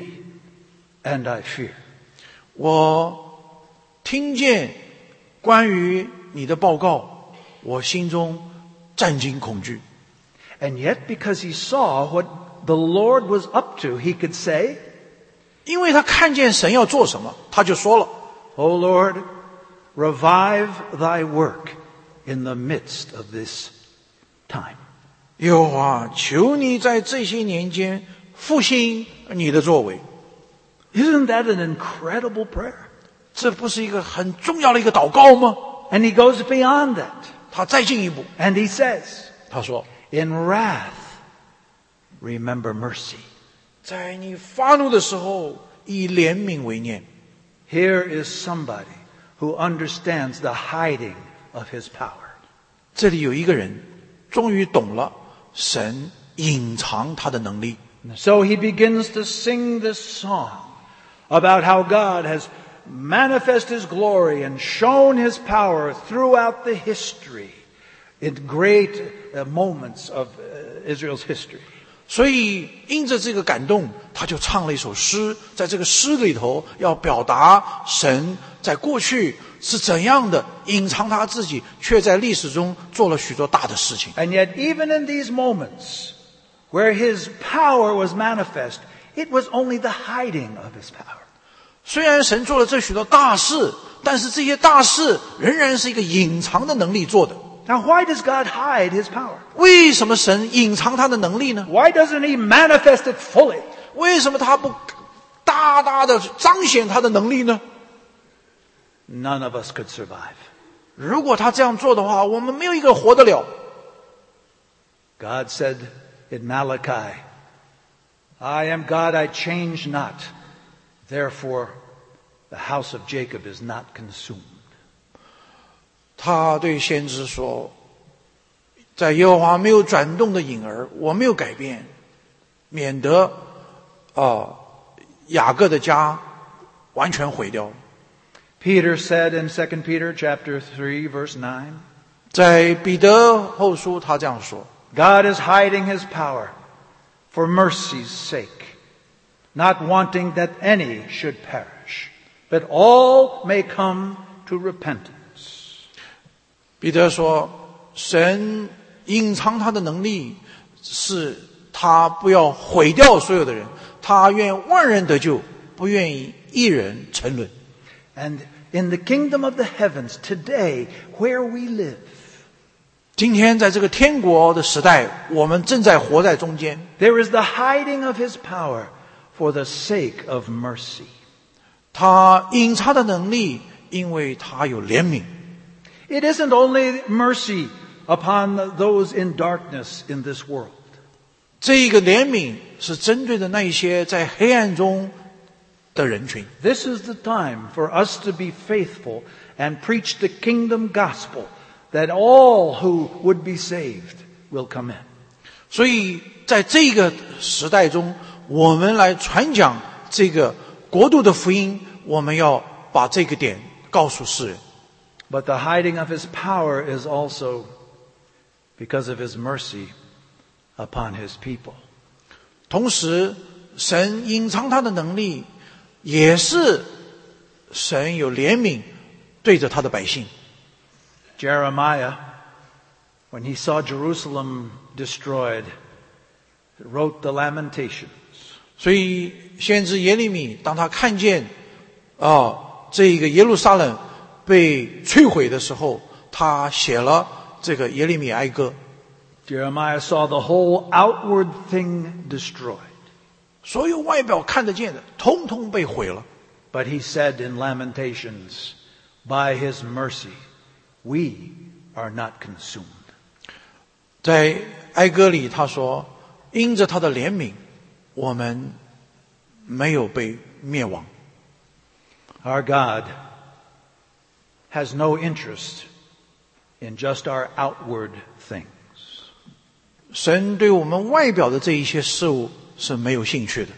and I fear. 我听见关于你的报告，我心中战惊恐惧。 And yet, because he saw what the Lord was up to, he could say, 因为他看见神要做什么，他就说了 O Lord, revive thy work in the midst of this time. 耶和华，求你在这些年间复兴你的作为。 Isn't that an incredible prayer? 这不是一个很重要的一个祷告吗？ And he goes beyond that. 他再进一步， And he says, 他说 in wrath, remember mercy. 在你发怒的时候，以怜悯为念。 Here is somebody who understands the hiding of his power. 这里有一个人终于懂了神隐藏他的能力， So he begins to sing this song about how God has manifested his glory and shown his power throughout the history in great moments of Israel's history. 所以因着这个感动，他就唱了一首诗。在这个诗里头，要表达神在过去是怎样的隐藏他自己，却在历史中做了许多大的事情。 And yet, even in these moments where his power was manifest, it was only the hiding of his power. 虽然神做了这许多大事，但是这些大事仍然是一个隐藏的能力做的。 Now, why does God hide his power? 为什么神隐藏他的能力呢？ Why doesn't he manifest it fully? 为什么他不大大的彰显他的能力呢？ None of us could survive. 如果他这样做的话，我们没有一个活得了。 God said in Malachi, I am God, I change not. Therefore, the house of Jacob is not consumed. 他对先知说，在耶和华没有转动的影儿，我没有改变，免得雅各的家完全毁掉。 Peter said in 2 Peter chapter 3, verse 9, 在彼得后书他这样说， God is hiding his power for mercy's sake, not wanting that any should perish, but all may come to repentance. 彼得说，神隐藏他的能力，是他不要毁掉所有的人，他愿万人得救，不愿意一人沉沦。 And in the kingdom of the heavens today, where we live, 今天在这个天国的时代，我们正在活在中间。 there is the hiding of his power for the sake of mercy. 他隐藏的能力，因为他有怜悯。 It isn't only mercy upon those in darkness in this world. 这一个怜悯是针对的那一些在黑暗中的人群。 This is the time for us to be faithful and preach the kingdom gospel that all who would be saved will come in. 所以在这个时代中，我们来传讲这个国度的福音，我们要把这个点告诉世人。 But the hiding of his power is also because of his mercy upon his people. 同时，神隐藏他的能力，也是神有怜悯对着他的百姓。 Jeremiah, when he saw Jerusalem destroyed, wrote the Lamentations. 所以，先知耶利米当他看见这个耶路撒冷被摧毁的时候，他写了这个耶利米哀歌。 Jeremiah saw the whole outward thing destroyed. 所有外表看得见的，通通被毁了。 But he said in Lamentations, by his mercy, we are not consumed. 在哀歌里他说，因着他的怜悯，我们没有被灭亡。 Our God has no interest in just our outward things. 神对我们外表的这一些事物是没有兴趣的。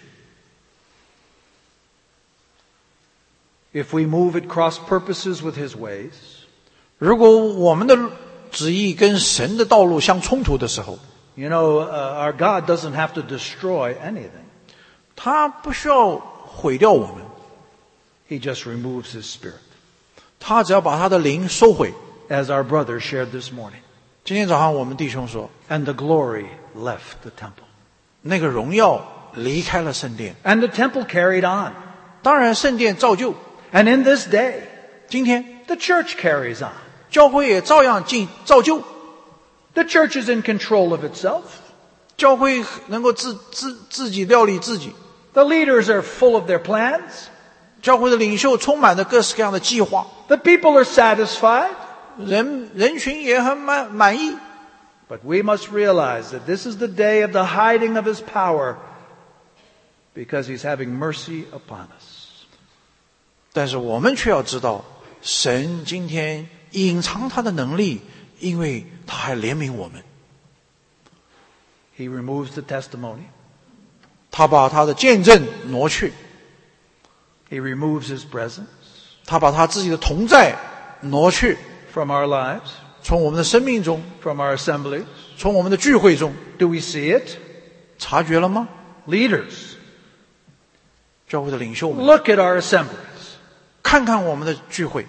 If we move at cross purposes with His ways, 如果我们的旨意跟神的道路相冲突的时候， you know, our God doesn't have to destroy anything. 他不需要毁掉我们， He just removes His Spirit, 他只要把他的灵收回。 as our brother shared this morning. 今天早上我们弟兄说， And the glory left the temple. 那个荣耀离开了圣殿， And the temple carried on. 当然圣殿照旧， And in this day, 今天 the church carries on. 教会也照样照旧， The church is in control of itself. 教会能够自己料理自己， The leaders are full of their plans. 教会的领袖充满着各式各样的计划， The people are satisfied. 人群也很满意。 But we must realize that this is the day of the hiding of His power because He's having mercy upon us. 但是我们却要知道，神今天隐藏他的能力，因为他还怜悯我们。 He removes the testimony. 他把他的见证挪去， He removes His presence 他把他自己的同在挪去， from our lives, 从我们的生命中， from our assemblies. 从我们的聚会中， Do we see it? 察觉了吗？ Leaders, 教会的领袖们， look at our assemblies. 看看我们的聚会，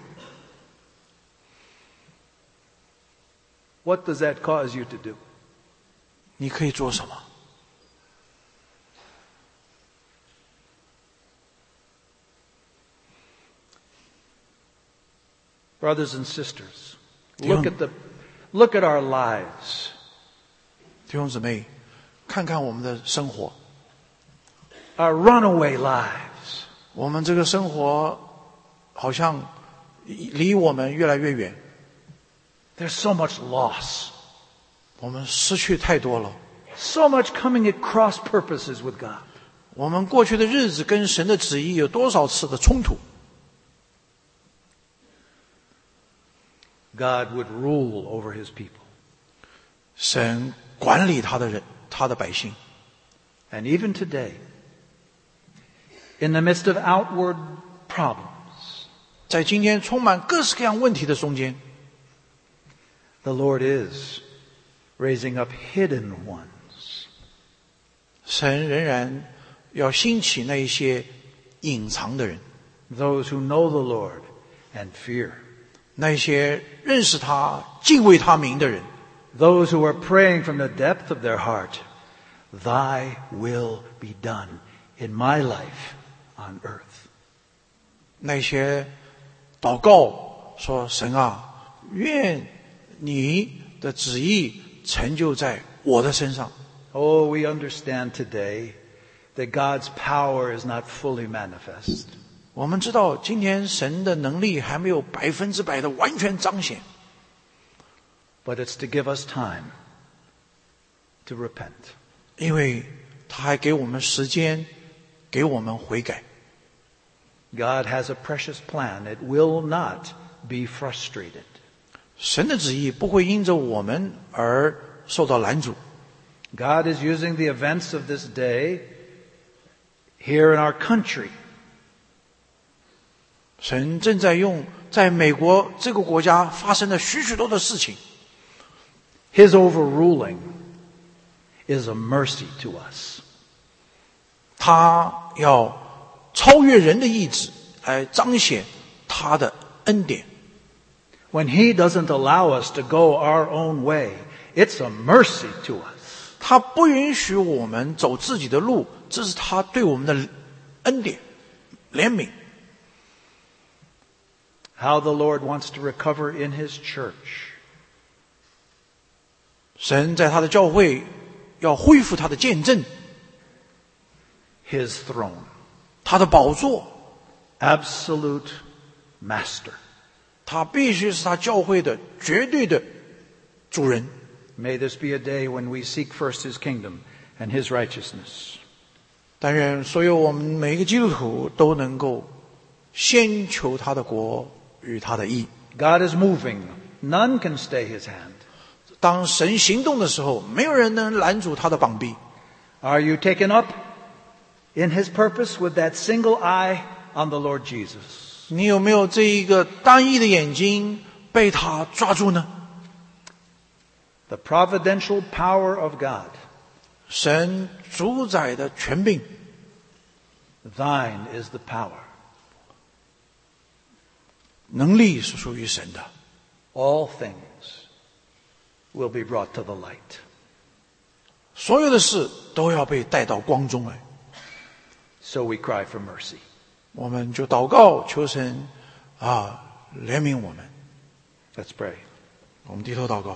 What does that cause you to do? 你可以做什么？ Brothers and sisters, Dion. look at our lives. 弟兄姊妹，看看我们的生活， Our runaway lives. 我们这个生活好像离我们越来越远， There's so much loss. 我们失去太多了。 So much coming at cross purposes with God. 我们过去的日子跟神的旨意有多少次的冲突？ God would rule over His people. 神管理他的人，他的百姓。 And even today, in the midst of outward problems, 在今天充满各式各样问题的中间， the Lord is raising up hidden ones. 神仍然要兴起那一些隐藏的人， Those who know the Lord and fear. 那一些认识他、敬畏他名的人， Those who are praying from the depth of their heart, Thy will be done in my life on earth. 那些祷告说：“神啊，愿你的旨意成就在我的身上。” Oh, we understand today that God's power is not fully manifest. 我们知道，今天神的能力还没有100%的完全彰显， But it's to give us time to repent. 因为他还给我们时间，给我们悔改。 God has a precious plan. It will not be frustrated. 神的旨意不会因着我们而受到拦阻。 God is using the events of this day here in our country 神正在用在美国这个国家发生的许许多的事情， His overruling is a mercy to us. 他要超越人的意志，来彰显他的恩典。 When He doesn't allow us to go our own way, it's a mercy to us. 他不允许我们走自己的路，这是他对我们的恩典、怜悯。 How the Lord wants to recover in His church. 神在他的教会要恢复他的见证， His throne. 他的宝座， Absolute master. 他必须是他教会的绝对的主人。 May this be a day when we seek first His kingdom and His righteousness. 但愿所有我们每一个基督徒都能够先求他的国与他的义。 God is moving. None can stay His hand. 当神行动的时候，没有人能拦阻他的膀臂。 Are you taken up in his purpose with that single eye on the Lord Jesus? 你有没有这一个单一的眼睛被他抓住呢？ The providential power of God. 神主宰的权柄， Thine is the power. 能力是属于神的。 All things will be brought to the light. 所有的事都要被带到光中来。 So we cry for mercy. 我们就祷告求神怜悯我们。 Let's pray. 我们低头祷告。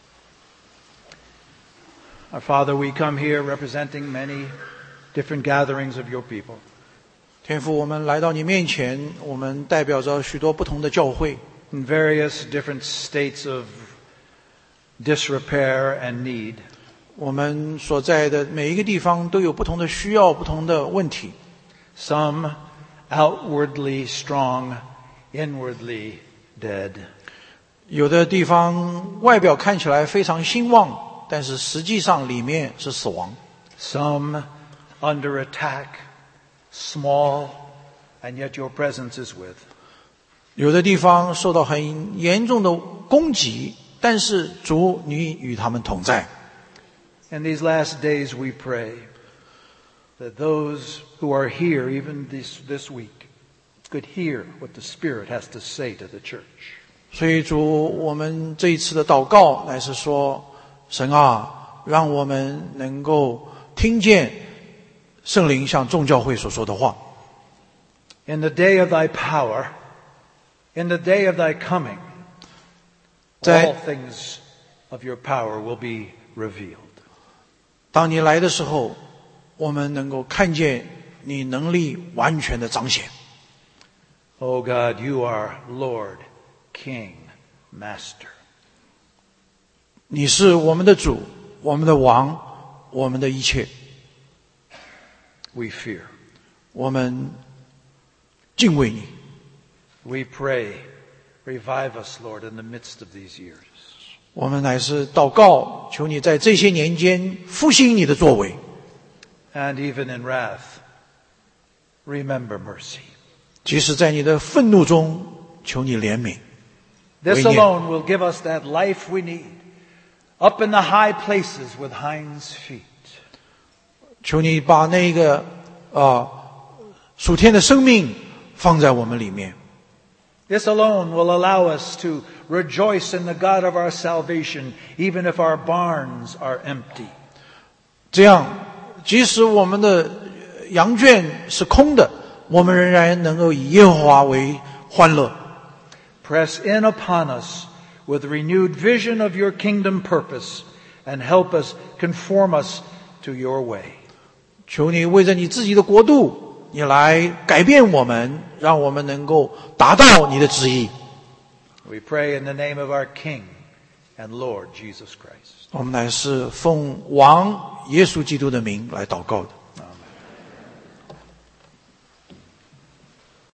Our Father, we come here representing many different gatherings of your people. 天父，我们来到你面前，我们代表着许多不同的教会， In various different states of disrepair and need. 我们所在的每一个地方都有不同的需要，不同的问题。 Some outwardly strong, inwardly dead. 有的地方外表看起来非常兴旺，但是实际上里面是死亡。 Some under attack, small, and yet your presence is with. 有的地方受到很严重的攻击，但是主你与他们同在。 In these last days we pray that those who are here, even this week, could hear what the Spirit has to say to the church. 所以主，我们这一次的祷告乃是说，神啊，让我们能够听见圣灵向众教会所说的话。 In the day of thy power, in the day of thy coming, all things of your power will be revealed. 当你来的时候，我们能够看见你能力完全的彰显。 Oh God, you are Lord, King, Master. 你是我们的主，我们的王，我们的一切。 We fear. 我们敬畏你。 We pray, revive us, Lord, in the midst of these years. 我们乃是祷告，求你在这些年间复兴你的作为。 And even in wrath, remember mercy. 即使在你的愤怒中，求你怜悯。 This alone will give us that life we need, up in the high places with hinds feet. 求你把那个属天的生命放在我们里面。 This alone will allow us to rejoice in the God of our salvation, even if our barns are empty. 这样，即使我们的羊圈是空的，我们仍然能够以耶和华为欢乐。 Press in upon us with renewed vision of your kingdom purpose and help us, conform us to your way. 求你为着你自己的国度，你来改变我们，让我们能够达到你的旨意。 We pray in the name of our King and Lord Jesus Christ. 我们乃是奉王耶稣基督的名来祷告的。